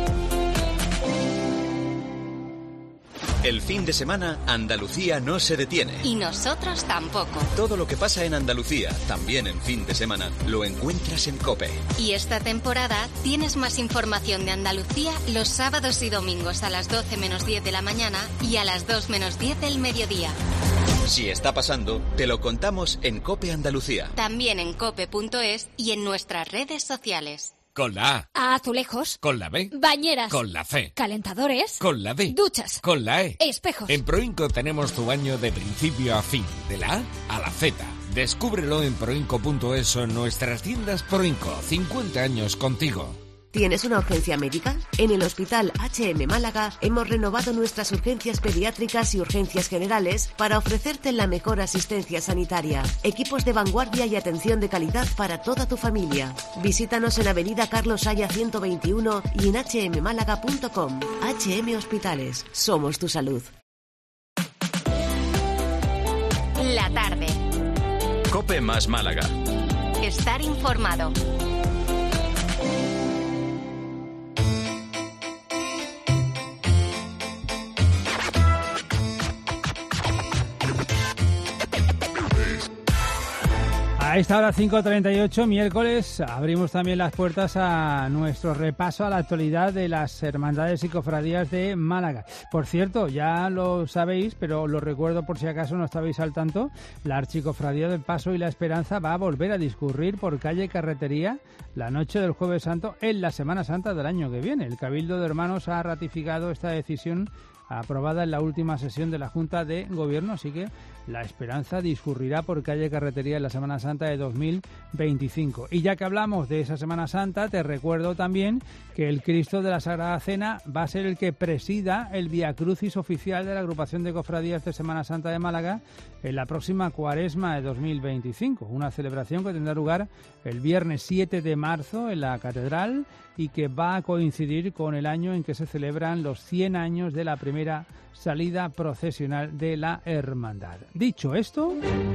S2: El fin de semana, Andalucía no se detiene.
S1: Y nosotros tampoco.
S2: Todo lo que pasa en Andalucía, también en fin de semana, lo encuentras en COPE.
S1: Y esta temporada tienes más información de Andalucía los sábados y domingos a las doce menos diez de la mañana y a las dos menos diez del mediodía.
S2: Si está pasando, te lo contamos en COPE Andalucía.
S1: También en cope punto es y en nuestras redes sociales.
S22: Con la
S23: A. Azulejos.
S22: Con la B.
S23: Bañeras.
S22: Con la C.
S23: Calentadores.
S22: Con la D.
S23: Duchas.
S22: Con la E.
S23: Espejos.
S22: En Proinco tenemos tu baño de principio a fin, de la A a la Z. Descúbrelo en proinco punto es o en nuestras tiendas Proinco. cincuenta años contigo.
S24: ¿Tienes una urgencia médica? En el Hospital H M Málaga hemos renovado nuestras urgencias pediátricas y urgencias generales para ofrecerte la mejor asistencia sanitaria. Equipos de vanguardia y atención de calidad para toda tu familia. Visítanos en Avenida Carlos Haya ciento veintiuno y en hache eme málaga punto com. H M Hospitales. Somos tu salud.
S1: La tarde.
S2: COPE más Málaga.
S1: Estar informado.
S3: A esta hora cinco treinta y ocho, miércoles, abrimos también las puertas a nuestro repaso a la actualidad de las hermandades y cofradías de Málaga. Por cierto, ya lo sabéis, pero lo recuerdo por si acaso no estabais al tanto, la Archicofradía del Paso y la Esperanza va a volver a discurrir por calle Carretería la noche del Jueves Santo en la Semana Santa del año que viene. El Cabildo de Hermanos ha ratificado esta decisión aprobada en la última sesión de la Junta de Gobierno, así que la Esperanza discurrirá por calle Carretería en la Semana Santa de dos mil veinticinco. Y ya que hablamos de esa Semana Santa, te recuerdo también que el Cristo de la Sagrada Cena va a ser el que presida el Vía Crucis oficial de la Agrupación de Cofradías de Semana Santa de Málaga en la próxima Cuaresma de dos mil veinticinco, una celebración que tendrá lugar el viernes siete de marzo en la Catedral y que va a coincidir con el año en que se celebran los cien años de la primera salida procesional de la hermandad. Dicho esto,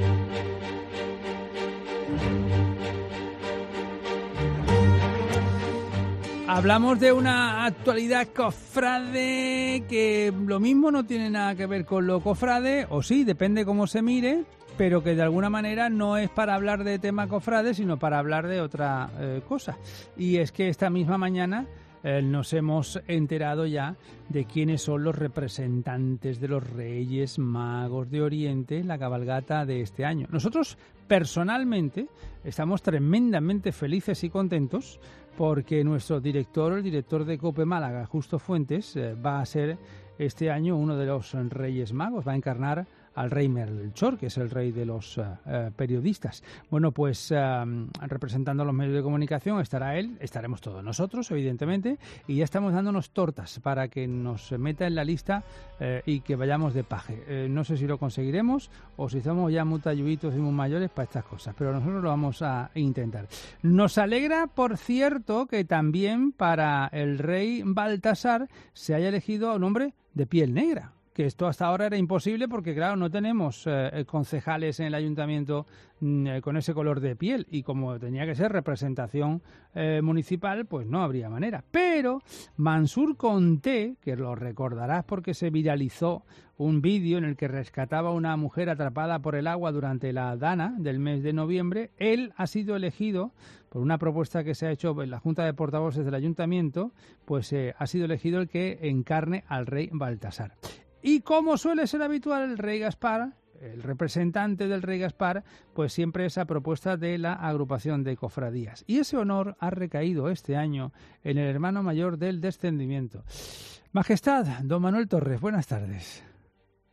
S3: hablamos de una actualidad cofrade que lo mismo no tiene nada que ver con lo cofrade, o sí, depende cómo se mire, pero que de alguna manera no es para hablar de tema cofrade, sino para hablar de otra eh, cosa. Y es que esta misma mañana eh, nos hemos enterado ya de quiénes son los representantes de los Reyes Magos de Oriente en la cabalgata de este año. Nosotros, personalmente, estamos tremendamente felices y contentos porque nuestro director, el director de COPE Málaga, Justo Fuentes, eh, va a ser este año uno de los Reyes Magos, va a encarnar al rey Melchor, que es el rey de los uh, uh, periodistas. Bueno, pues uh, representando a los medios de comunicación estará él, estaremos todos nosotros, evidentemente, y ya estamos dándonos tortas para que nos meta en la lista uh, y que vayamos de paje. Uh, no sé si lo conseguiremos o si somos ya muy talluditos y muy mayores para estas cosas, pero nosotros lo vamos a intentar. Nos alegra, por cierto, que también para el rey Baltasar se haya elegido a un hombre de piel negra, que esto hasta ahora era imposible porque, claro, no tenemos eh, concejales en el ayuntamiento eh, con ese color de piel y como tenía que ser representación eh, municipal, pues no habría manera. Pero Mansur Conté, que lo recordarás porque se viralizó un vídeo en el que rescataba a una mujer atrapada por el agua durante la Dana del mes de noviembre, él ha sido elegido por una propuesta que se ha hecho en la Junta de Portavoces del Ayuntamiento, pues eh, ha sido elegido el que encarne al rey Baltasar. Y como suele ser habitual, el rey Gaspar, el representante del rey Gaspar, pues siempre es a propuesta de la agrupación de cofradías. Y ese honor ha recaído este año en el hermano mayor del descendimiento. Majestad, don Manuel Torres, buenas tardes.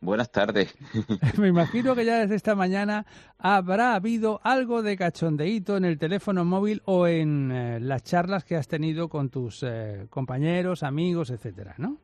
S4: Buenas tardes.
S3: Me imagino que ya desde esta mañana habrá habido algo de cachondeíto en el teléfono móvil o en eh, las charlas que has tenido con tus eh, compañeros, amigos, etcétera, ¿no?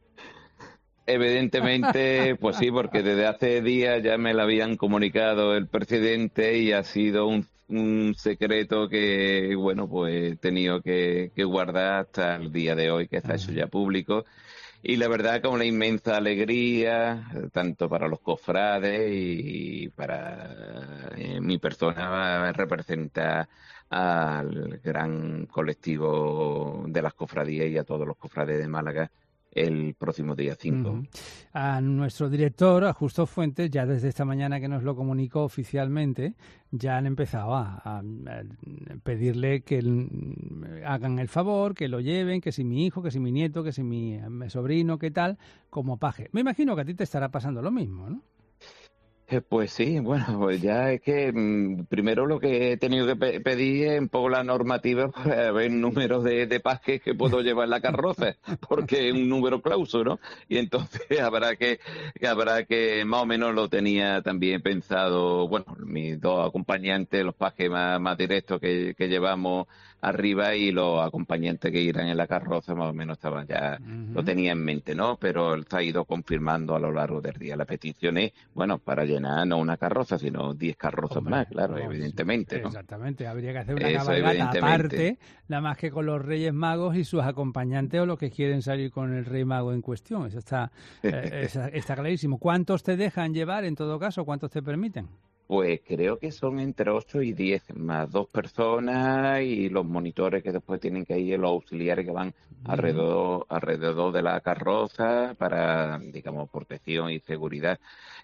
S4: Evidentemente, pues sí, porque desde hace días ya me lo habían comunicado el presidente y ha sido un, un secreto que, bueno, pues he tenido que, que guardar hasta el día de hoy, que está hecho ya público. Y la verdad con una inmensa alegría, tanto para los cofrades y para eh, mi persona, representa al gran colectivo de las cofradías y a todos los cofrades de Málaga el próximo día cinco.
S3: Uh-huh. A nuestro director, a Justo Fuentes, ya desde esta mañana que nos lo comunicó oficialmente, ya han empezado a, a, a pedirle que el, hagan el favor, que lo lleven, que si mi hijo, que si mi nieto, que si mi, mi sobrino, qué tal, como paje. Me imagino que a ti te estará pasando lo mismo, ¿no?
S4: Eh, pues sí, bueno, pues ya es que mmm, primero lo que he tenido que pe- pedir es un poco la normativa para ver números de, de pajes que puedo llevar en la carroza, porque es un número clauso, ¿no? Y entonces habrá que, que habrá que más o menos lo tenía también pensado, bueno, mis dos acompañantes, los pajes más, más directos que, que llevamos arriba y los acompañantes que irán en la carroza más o menos estaban ya, uh-huh. Lo tenía en mente, ¿no? Pero se ha ido confirmando a lo largo del día. La petición es, bueno, para llenar no una carroza, sino diez carrozas Hombre, más, claro, no, evidentemente, ¿no?
S3: Exactamente, habría que hacer una
S4: Eso,
S3: cabalgata aparte, nada más que con los Reyes Magos y sus acompañantes o los que quieren salir con el Rey Mago en cuestión. Eso está, eh, está, está clarísimo. ¿Cuántos te dejan llevar en todo caso? ¿Cuántos te permiten?
S4: Pues creo que son entre ocho y diez, más dos personas y los monitores que después tienen que ir, los auxiliares que van uh-huh. alrededor, alrededor de la carroza para, digamos, protección y seguridad.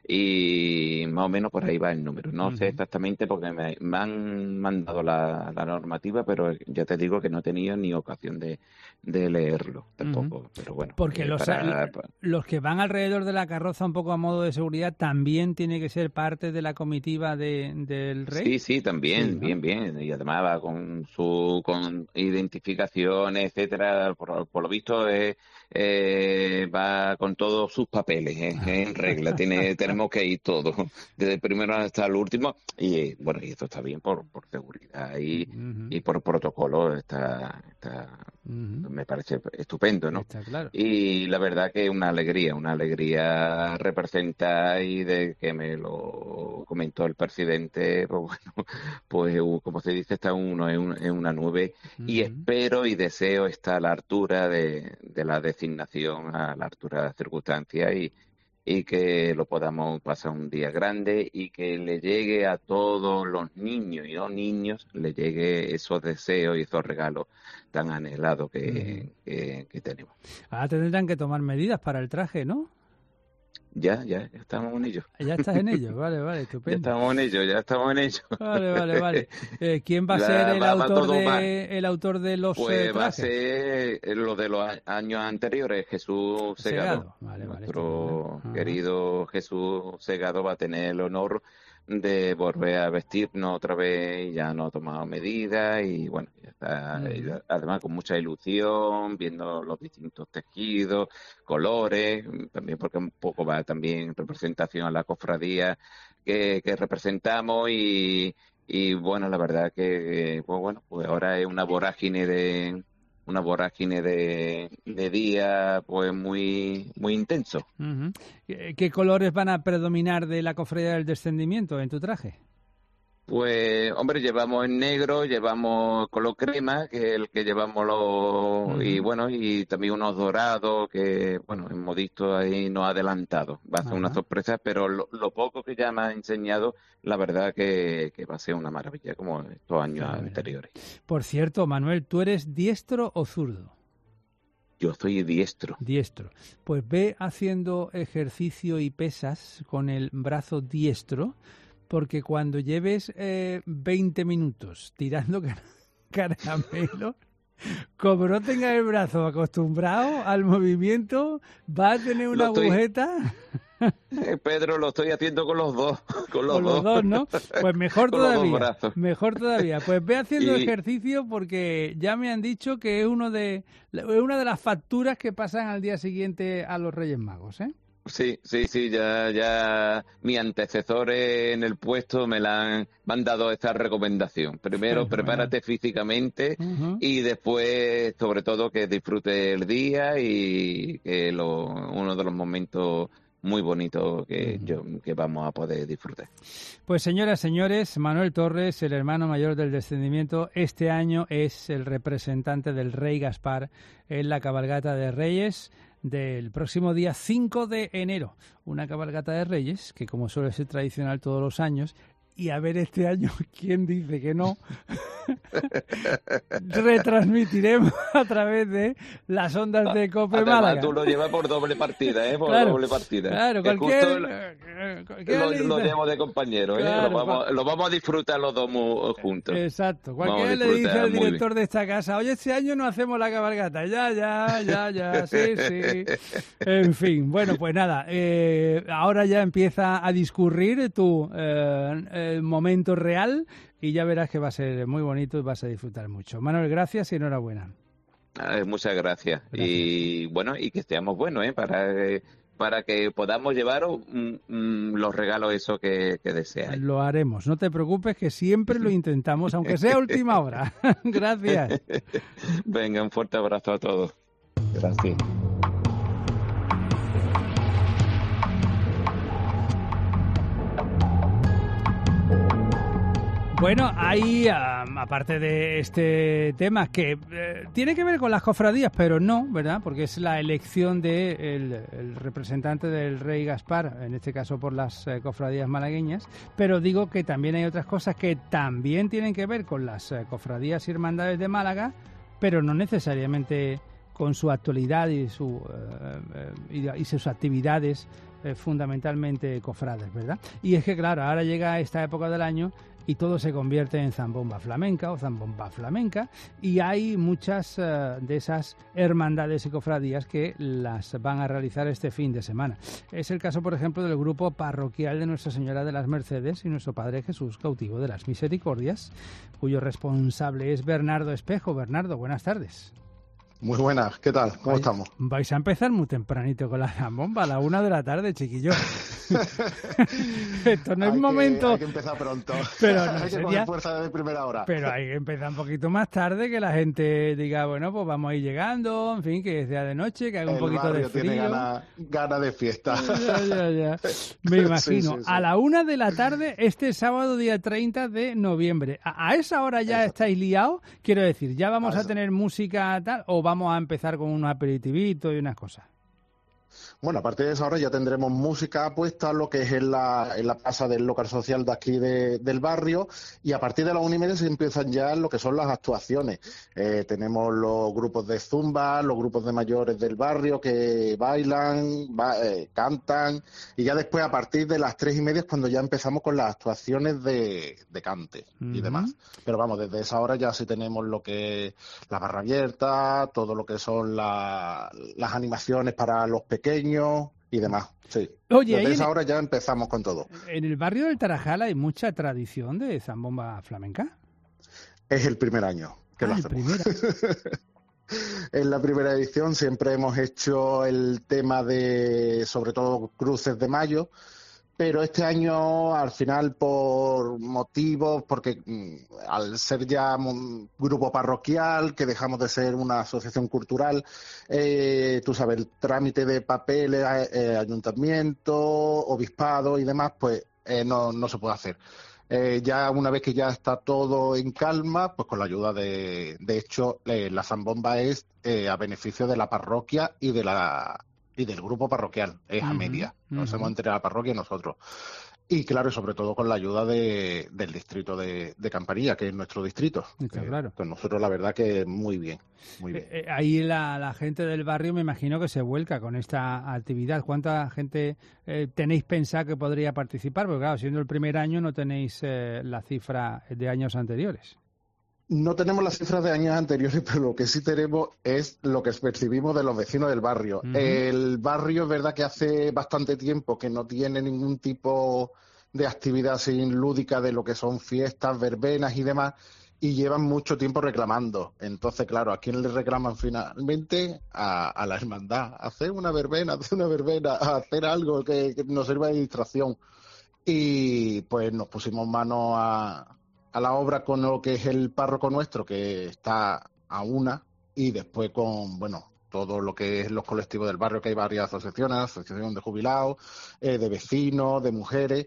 S4: Y más o menos por ahí va el número. No uh-huh. sé exactamente porque me, me han mandado la, la normativa, pero ya te digo que no he tenido ni ocasión de, de leerlo tampoco. Uh-huh. Pero bueno,
S3: porque
S4: eh,
S3: los,
S4: para,
S3: para... los que van alrededor de la carroza un poco a modo de seguridad también tiene que ser parte de la comitiva de, del rey.
S4: Sí, sí, también, sí, ¿no? bien, bien. Y además va con su con identificaciones, etcétera. Por, por lo visto es, eh, va con todos sus papeles eh, en regla. Tiene tenemos que ir todos, desde el primero hasta el último. Y bueno, y esto está bien por, por seguridad y, uh-huh. y por protocolo. Está, está uh-huh. me parece estupendo, ¿no?
S3: Está claro.
S4: Y la verdad que es una alegría, una alegría representar y de que me lo comentó el presidente, pues bueno, pues como se dice, está uno en, un, en una nube uh-huh. y espero y deseo estar a la altura de, de la designación, a la altura de las circunstancias y, y que lo podamos pasar un día grande y que le llegue a todos los niños y no niños, le llegue esos deseos y esos regalos tan anhelados que, uh-huh. que, que tenemos.
S3: Ahora tendrán que tomar medidas para el traje, ¿no?
S4: Ya, ya, ya estamos en ello.
S3: Ya estás en ello, vale, vale, estupendo.
S4: Ya estamos en ello, ya estamos en ello.
S3: Vale, vale, vale. Eh, ¿Quién va a ser el, va, autor, va de, el autor de los
S4: pues
S3: eh, trajes?
S4: Va a ser lo de los años anteriores, Jesús Segado.
S3: Segado. Vale,
S4: Nuestro
S3: vale,
S4: querido Jesús Segado va a tener el honor de volver a vestirnos otra vez, ya no ha tomado medidas y bueno, ya está, uh-huh. además con mucha ilusión, viendo los distintos tejidos, colores, también porque un poco va también representación a la cofradía que, que representamos y, y bueno, la verdad que pues bueno, pues ahora es una vorágine de una vorágine de, de día pues muy muy intenso.
S3: Uh-huh. ¿Qué colores van a predominar de la cofradía del descendimiento en tu traje?
S4: Pues, hombre, llevamos el negro, llevamos color crema, que es el que llevamos los... Uh-huh. Y bueno, y también unos dorados que, bueno, en Modisto ahí nos ha adelantado. Va a ser uh-huh. una sorpresa, pero lo, lo poco que ya me ha enseñado, la verdad que, que va a ser una maravilla, como estos años uh-huh. anteriores.
S3: Por cierto, Manuel, ¿tú eres diestro o zurdo?
S4: Yo soy diestro.
S3: Diestro. Pues ve haciendo ejercicio y pesas con el brazo diestro, porque cuando lleves eh, veinte minutos tirando car- caramelo, como no tengas el brazo acostumbrado al movimiento, va a tener una
S4: estoy...
S3: agujeta.
S4: Eh, Pedro, lo estoy haciendo con los dos. Con los,
S3: con los dos, ¿no? Pues mejor todavía. Mejor todavía. Pues ve haciendo y... ejercicio porque ya me han dicho que es uno de es una de las facturas que pasan al día siguiente a los Reyes Magos, ¿eh?
S4: Sí, sí, sí, ya, ya mis antecesores en el puesto me, la han, me han dado esta recomendación. Primero,
S3: Sí,
S4: prepárate
S3: bueno.
S4: físicamente
S3: Ujú.
S4: y después, sobre todo, que disfrutes el día y que lo, uno de los momentos muy bonitos que, yo, que vamos a poder disfrutar.
S3: Pues señoras, señores, Manuel Torres, el hermano mayor del descendimiento, este año es el representante del Rey Gaspar en la cabalgata de Reyes del próximo día cinco de enero. Una cabalgata de Reyes que, como suele ser tradicional todos los años, y a ver este año quién dice que no, retransmitiremos a través de las ondas de COPE
S4: Además,
S3: Málaga.
S4: tú lo llevas por doble partida, ¿eh? Por
S3: Claro,
S4: doble partida.
S3: claro,
S4: Que
S3: cualquier-
S4: justo
S3: eh, cualquiera
S4: lo,
S3: le
S4: lo
S3: dice-
S4: llevo de compañero, ¿eh?
S3: Claro,
S4: lo, vamos, lo vamos a disfrutar los dos mu- juntos.
S3: Exacto.
S4: Vamos a
S3: Cualquiera le dice
S4: disfrutar
S3: al
S4: muy bien.
S3: director de esta casa, oye, este año no hacemos la cabalgata. Ya, ya, ya, ya, sí, sí. En fin, bueno, pues nada, eh, ahora ya empieza a discurrir tu eh, el momento real y ya verás que va a ser muy bonito y vas a disfrutar mucho. Manuel, gracias y enhorabuena.
S4: Ah, muchas gracias. Y bueno, y que seamos buenos, ¿eh? Para, eh, para que podamos llevaros mm, mm, los regalos esos que, que deseáis.
S3: Lo haremos, no te preocupes que siempre lo intentamos, aunque sea a última hora. Gracias.
S4: Venga, un fuerte abrazo a todos. Gracias.
S3: Bueno, hay, um, aparte de este tema que eh, tiene que ver con las cofradías, pero no, ¿verdad? Porque es la elección del de el, el representante del Rey Gaspar, en este caso por las eh, cofradías malagueñas, pero digo que también hay otras cosas que también tienen que ver con las eh, cofradías y hermandades de Málaga, pero no necesariamente con su actualidad y, su, eh, eh, y, y sus actividades eh, fundamentalmente cofrades, ¿verdad? Y es que, claro, ahora llega esta época del año y todo se convierte en zambomba flamenca o zambomba flamenca y hay muchas uh, de esas hermandades y cofradías que las van a realizar este fin de semana. Es el caso, por ejemplo, del grupo parroquial de Nuestra Señora de las Mercedes y Nuestro Padre Jesús Cautivo de las Misericordias, cuyo responsable es Bernardo Espejo. Bernardo, buenas tardes.
S5: Muy buenas, ¿qué tal? ¿Cómo
S3: vais,
S5: estamos?
S3: Vais a empezar muy tempranito con la zambomba, a la una de la tarde, chiquillo. Esto no es
S5: hay
S3: momento.
S5: Que, hay que empezar pronto.
S3: Pero no
S5: hay que
S3: sería...
S5: coger fuerza de primera hora.
S3: Pero hay que empezar un poquito más tarde, que la gente diga, bueno, pues vamos a ir llegando, en fin, que sea de noche, que haga un
S5: El
S3: poquito de
S5: barrio
S3: frío.
S5: tiene ganas gana de fiesta.
S3: Ya, ya, ya. Me imagino.
S5: Sí, sí, sí.
S3: A la una de la tarde, este sábado, día treinta de noviembre. ¿A, a esa hora ya Eso. estáis liados? Quiero decir, ¿ya vamos a, a tener música tal o vamos a empezar con unos aperitivitos y unas cosas?
S5: Bueno, a partir de esa hora ya tendremos música puesta, lo que es en la, en la plaza del local social de aquí de, del barrio, y a partir de las una y media se empiezan ya lo que son las actuaciones. Eh, tenemos los grupos de zumba, los grupos de mayores del barrio que bailan, ba eh, cantan, y ya después a partir de las tres y media es cuando ya empezamos con las actuaciones de, de cante uh-huh. y demás. Pero vamos, desde esa hora ya sí tenemos lo que es la barra abierta, todo lo que son la, las animaciones para los pequeños y demás, sí.
S3: Oye,
S5: desde esa
S3: en,
S5: hora ya empezamos con todo.
S3: ¿En el barrio del Tarajal hay mucha tradición de zambomba flamenca?
S5: Es el primer año que
S3: ah,
S5: lo
S3: el
S5: hacemos.
S3: Primer...
S5: En la primera edición siempre hemos hecho el tema de, sobre todo, cruces de mayo, pero este año, al final, por motivos, porque al ser ya un grupo parroquial, que dejamos de ser una asociación cultural, eh, tú sabes, el trámite de papeles, eh, ayuntamiento, obispado y demás, pues eh, no, no se puede hacer. Eh, ya una vez que ya está todo en calma, pues con la ayuda de... De hecho, eh, la zambomba es eh, a beneficio de la parroquia y de la... y del grupo parroquial, es uh-huh, a media. Nos uh-huh. hemos entre la parroquia y nosotros. Y claro, sobre todo con la ayuda de, del distrito de, de Campanilla, que es nuestro distrito.
S3: Está claro.
S5: Con nosotros la verdad que muy bien, muy bien.
S3: Eh, eh, ahí la, la gente del barrio me imagino que se vuelca con esta actividad. ¿Cuánta gente eh, tenéis pensado que podría participar? Porque claro, siendo el primer año no tenéis eh, la cifra de años anteriores.
S5: No tenemos las cifras de años anteriores, pero lo que sí tenemos es lo que percibimos de los vecinos del barrio. Uh-huh. El barrio es verdad que hace bastante tiempo que no tiene ningún tipo de actividad sin lúdica de lo que son fiestas, verbenas y demás, y llevan mucho tiempo reclamando. Entonces, claro, ¿a quién le reclaman finalmente? A, a la hermandad. Hacer una verbena, hacer una verbena, hacer algo que, que nos sirva de distracción. Y pues nos pusimos mano a, a la obra con lo que es el párroco nuestro, que está a una, y después con, bueno, todo lo que es los colectivos del barrio, que hay varias asociaciones, asociación de jubilados, eh, de vecinos, de mujeres,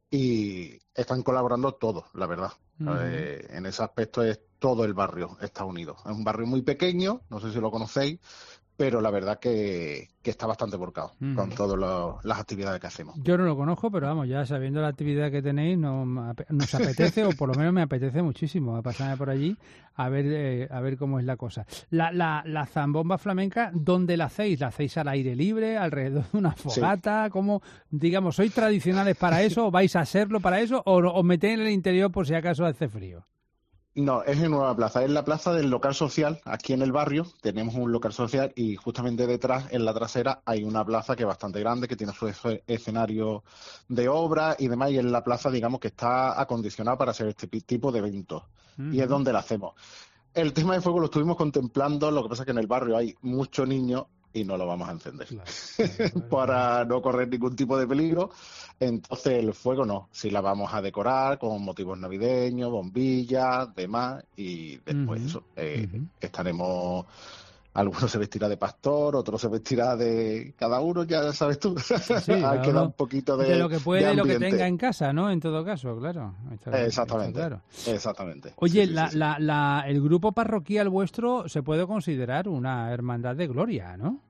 S5: y están colaborando todos, la verdad. Uh-huh. Eh, en ese aspecto es todo el barrio está unido. Es un barrio muy pequeño, no sé si lo conocéis, pero la verdad que, que está bastante volcado uh-huh. con todas las actividades que hacemos.
S3: Yo no lo conozco, pero vamos, ya sabiendo la actividad que tenéis, no, nos apetece, o por lo menos me apetece muchísimo a pasarme por allí a ver eh, a ver cómo es la cosa. La, la, la zambomba flamenca, ¿dónde la hacéis? ¿La hacéis al aire libre, alrededor de una fogata? Sí. ¿Cómo, digamos, sois tradicionales para eso, o vais a serlo para eso, o os metéis en el interior por si acaso hace frío?
S5: No, es en Nueva Plaza, es la plaza del local social, aquí en el barrio tenemos un local social y justamente detrás, en la trasera, hay una plaza que es bastante grande, que tiene su escenario de obra y demás, y es la plaza, digamos, que está acondicionada para hacer este tipo de eventos, uh-huh. y es donde la hacemos. El tema de fuego lo estuvimos contemplando, lo que pasa es que en el barrio hay muchos niños y no lo vamos a encender, claro, claro, claro. para no correr ningún tipo de peligro. Entonces el fuego no, sí la vamos a decorar con motivos navideños, bombillas, demás, y después uh-huh. eso, eh, uh-huh. estaremos, algunos se vestirá de pastor, otros se vestirá de cada uno, ya sabes tú, sí, hay que dar un poquito de,
S3: de lo que puede
S5: y
S3: lo que tenga en casa, ¿no? En todo caso, claro.
S5: Está, exactamente, está claro. exactamente.
S3: Oye,
S5: sí, sí,
S3: la,
S5: sí, sí.
S3: La, la, el grupo parroquial vuestro se puede considerar una hermandad de gloria, ¿no?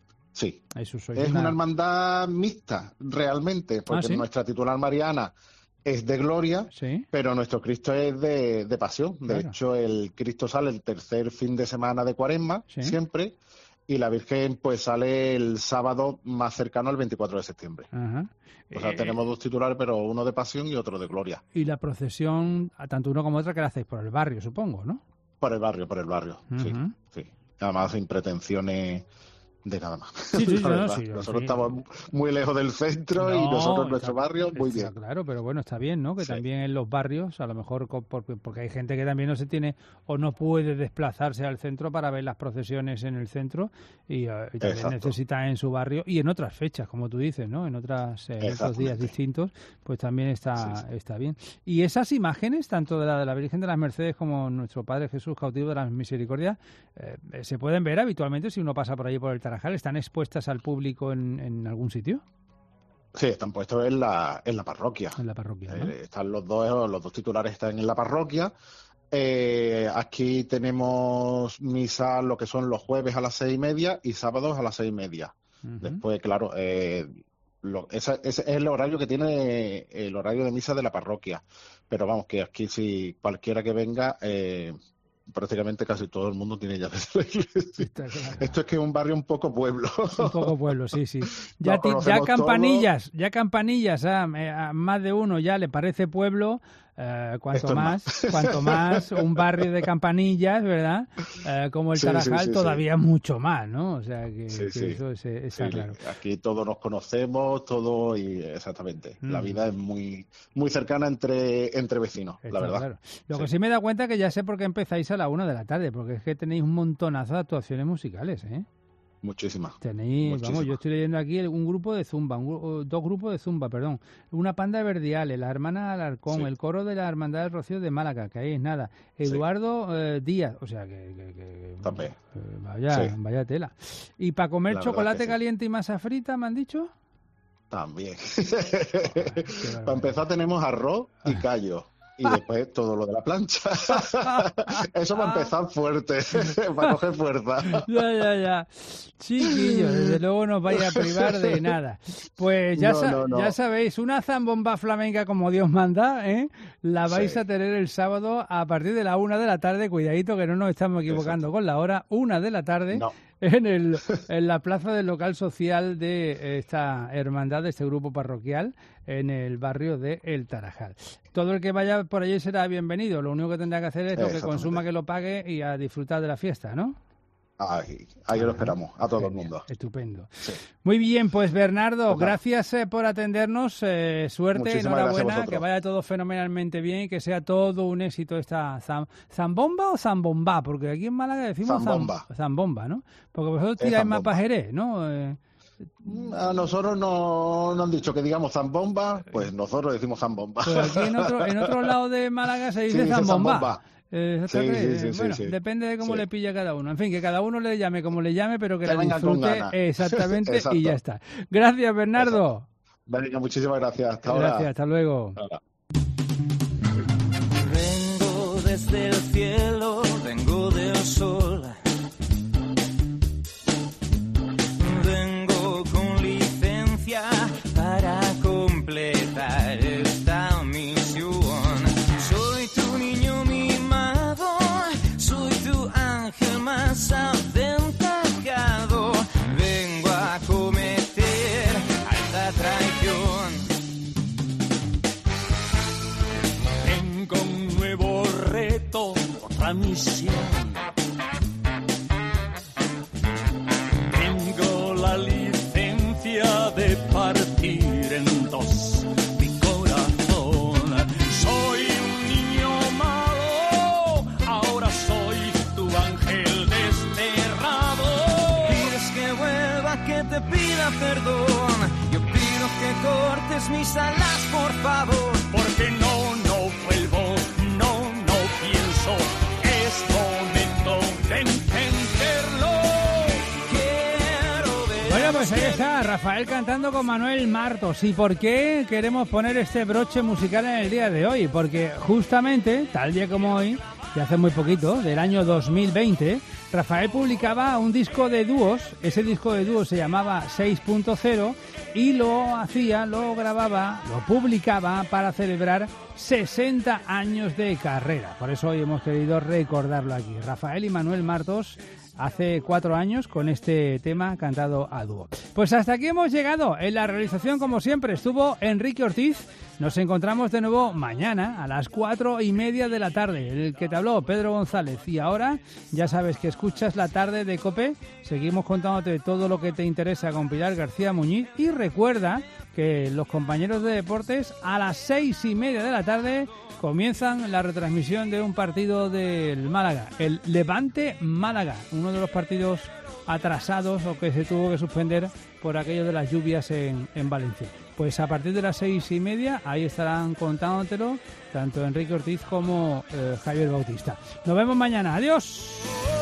S5: Sí,
S3: Eso soy
S5: es
S3: una...
S5: una hermandad mixta, realmente, porque
S3: ¿Ah, sí?
S5: nuestra titular Mariana es de gloria,
S3: ¿Sí?
S5: pero nuestro Cristo es de, de pasión. De
S3: claro.
S5: hecho, el Cristo sale el tercer fin de semana de Cuaresma, ¿sí? siempre, y la Virgen pues sale el sábado más cercano al veinticuatro de septiembre.
S3: Ajá.
S5: O sea,
S3: eh...
S5: tenemos dos titulares, pero uno de pasión y otro de gloria.
S3: Y la procesión, tanto uno como otra, que la hacéis por el barrio, supongo, ¿no?
S5: Por el barrio, por el barrio, uh-huh. sí, sí. Además, sin pretensiones de nada más.
S3: Sí, sí, no, sí,
S5: nosotros
S3: sí.
S5: estamos muy lejos del centro no, y nosotros en nuestro
S3: está,
S5: barrio muy
S3: está
S5: bien.
S3: Claro, pero bueno, está bien, ¿no? Que sí. también en los barrios, a lo mejor porque, porque hay gente que también no se tiene o no puede desplazarse al centro para ver las procesiones en el centro y, uh, y también necesita en su barrio y en otras fechas, como tú dices, ¿no? En otras eh, en otros días distintos, pues también está sí, sí. está bien. Y esas imágenes, tanto de la de la Virgen de las Mercedes como nuestro Padre Jesús cautivo de la Misericordia, eh, se pueden ver habitualmente si uno pasa por allí por el Tarajal. ¿Están expuestas al público en, en algún sitio?
S5: Sí, están puestos en la, en la parroquia.
S3: En la parroquia, ¿no?
S5: Eh, están los dos, los dos titulares están en la parroquia. Eh, aquí tenemos misa, lo que son los jueves a las seis y media y sábados a las seis y media. Uh-huh. Después, claro, eh, lo, ese, ese es el horario que tiene el horario de misa de la parroquia. Pero vamos, que aquí si cualquiera que venga... Eh, prácticamente casi todo el mundo tiene llaves de la iglesia. Claro. Esto es que es un barrio un poco pueblo. Un
S3: poco pueblo, sí, sí. Ya, ti, ya campanillas, todo. ya campanillas, a, a más de uno ya le parece pueblo. Eh, cuanto más, más. cuanto más un barrio de campanillas, ¿verdad? Eh, como el sí, Tarajal, sí, sí, todavía sí. mucho más, ¿no? O sea que,
S5: sí,
S3: que
S5: sí.
S3: eso es, está
S5: sí,
S3: claro.
S5: Aquí todos nos conocemos, todo y exactamente. Mm. La vida es muy muy cercana entre entre vecinos, está la verdad. Claro.
S3: Lo sí. que sí me da cuenta que ya sé por qué empezáis a la una de la tarde, porque es que tenéis un montonazo de actuaciones musicales, ¿eh?
S5: Muchísimas.
S3: Tenéis,
S5: Muchísimas.
S3: vamos, yo estoy leyendo aquí un grupo de zumba, un, dos grupos de zumba, perdón, una panda de Verdiales, la hermana Alarcón, sí. el coro de la Hermandad del Rocío de Málaga, que ahí es nada, Eduardo sí. eh, Díaz, o sea que, que, que
S5: también
S3: eh, vaya, sí. vaya tela. Y para comer la chocolate sí. caliente y masa frita, ¿me han dicho?
S5: También. Para empezar tenemos arroz y callo. Y después todo lo de la plancha. Eso va a empezar fuerte, para coger fuerza.
S3: Ya, ya, ya. Chiquillos, desde luego no os vais a privar de nada. Pues ya, no, sa- no, no. ya sabéis, una zambomba flamenca como Dios manda, ¿eh? La vais sí. a tener el sábado a partir de la una de la tarde. Cuidadito que no nos estamos equivocando Exacto. con la hora. Una de la tarde.
S5: No.
S3: En, el, en la plaza del local social de esta hermandad, de este grupo parroquial, en el barrio de El Tarajal. Todo el que vaya por allí será bienvenido. Lo único que tendrá que hacer es lo que consuma, que lo pague y a disfrutar de la fiesta, ¿no?
S5: Ahí, ahí lo esperamos, a todo el mundo.
S3: Estupendo.
S5: Sí.
S3: Muy bien, pues Bernardo,
S5: Ojalá.
S3: gracias eh, por atendernos. Eh, suerte,
S5: Muchísimas gracias a
S3: enhorabuena,
S5: vosotros.
S3: que vaya todo fenomenalmente bien y que sea todo un éxito esta zam- zambomba o zambomba, porque aquí en Málaga decimos zam-
S5: Zambomba.
S3: zambomba, ¿no? Porque vosotros
S5: Es
S3: tiráis más
S5: zambomba.
S3: para Jerez, ¿no? Eh,
S5: A nosotros no nos han dicho que digamos zambomba, pues nosotros decimos zambomba.
S3: pues aquí en otro, en otro lado de Málaga se dice
S5: Sí, dice
S3: zambomba.
S5: zambomba.
S3: Eh,
S5: Sí,
S3: exactamente.
S5: sí, sí,
S3: bueno,
S5: sí, sí.
S3: depende de cómo
S5: Sí.
S3: le pilla a cada uno. En fin, que cada uno le llame como le llame, pero que,
S5: Que
S3: la
S5: venga con
S3: disfrute
S5: ganas.
S3: exactamente
S5: Exacto.
S3: y ya está. Gracias, Bernardo.
S5: Venga, muchísimas gracias. Hasta ahora.
S3: Gracias, hasta luego.
S5: Hasta ahora.
S21: Vengo desde el cielo, vengo del sol. Vengo con licencia para completar esta misión. Soy tu niño mimado, soy tu ángel más aventajado. Vengo a cometer alta traición.
S12: Tengo un nuevo reto, otra misión. Tengo la licencia de partir en dos mi corazón. Soy un niño malo, ahora soy tu ángel desterrado.
S21: Pides que vuelva, que te pida perdón. Yo pido que cortes mis alas, por favor.
S12: Porque no, no vuelvo, no, no pienso. Es momento de entenderlo.
S21: Quiero ver.
S3: Bueno, pues ahí está Rafael cantando con Manuel Martos. ¿Y por qué queremos poner este broche musical en el día de hoy? Porque justamente, tal día como hoy, de hace muy poquito, del año dos mil veinte, Rafael publicaba un disco de dúos. Ese disco de dúos se llamaba seis punto cero y lo hacía, lo grababa, lo publicaba para celebrar sesenta años de carrera. Por eso hoy hemos querido recordarlo aquí. Rafael y Manuel Martos hace cuatro años con este tema cantado a dúo. Pues hasta aquí hemos llegado. En la realización, como siempre, estuvo Enrique Ortiz. Nos encontramos de nuevo mañana a las cuatro y media de la tarde. El que te habló, Pedro González. Y ahora ya sabes que escuchas La Tarde de COPE. Seguimos contándote todo lo que te interesa con Pilar García Muñiz. Y recuerda que los compañeros de deportes a las seis y media de la tarde comienzan la retransmisión de un partido del Málaga, el Levante Málaga, uno de los partidos atrasados o que se tuvo que suspender por aquello de las lluvias en, en Valencia. Pues a partir de las seis y media ahí estarán contándotelo tanto Enrique Ortiz como eh, Javier Bautista. Nos vemos mañana. Adiós.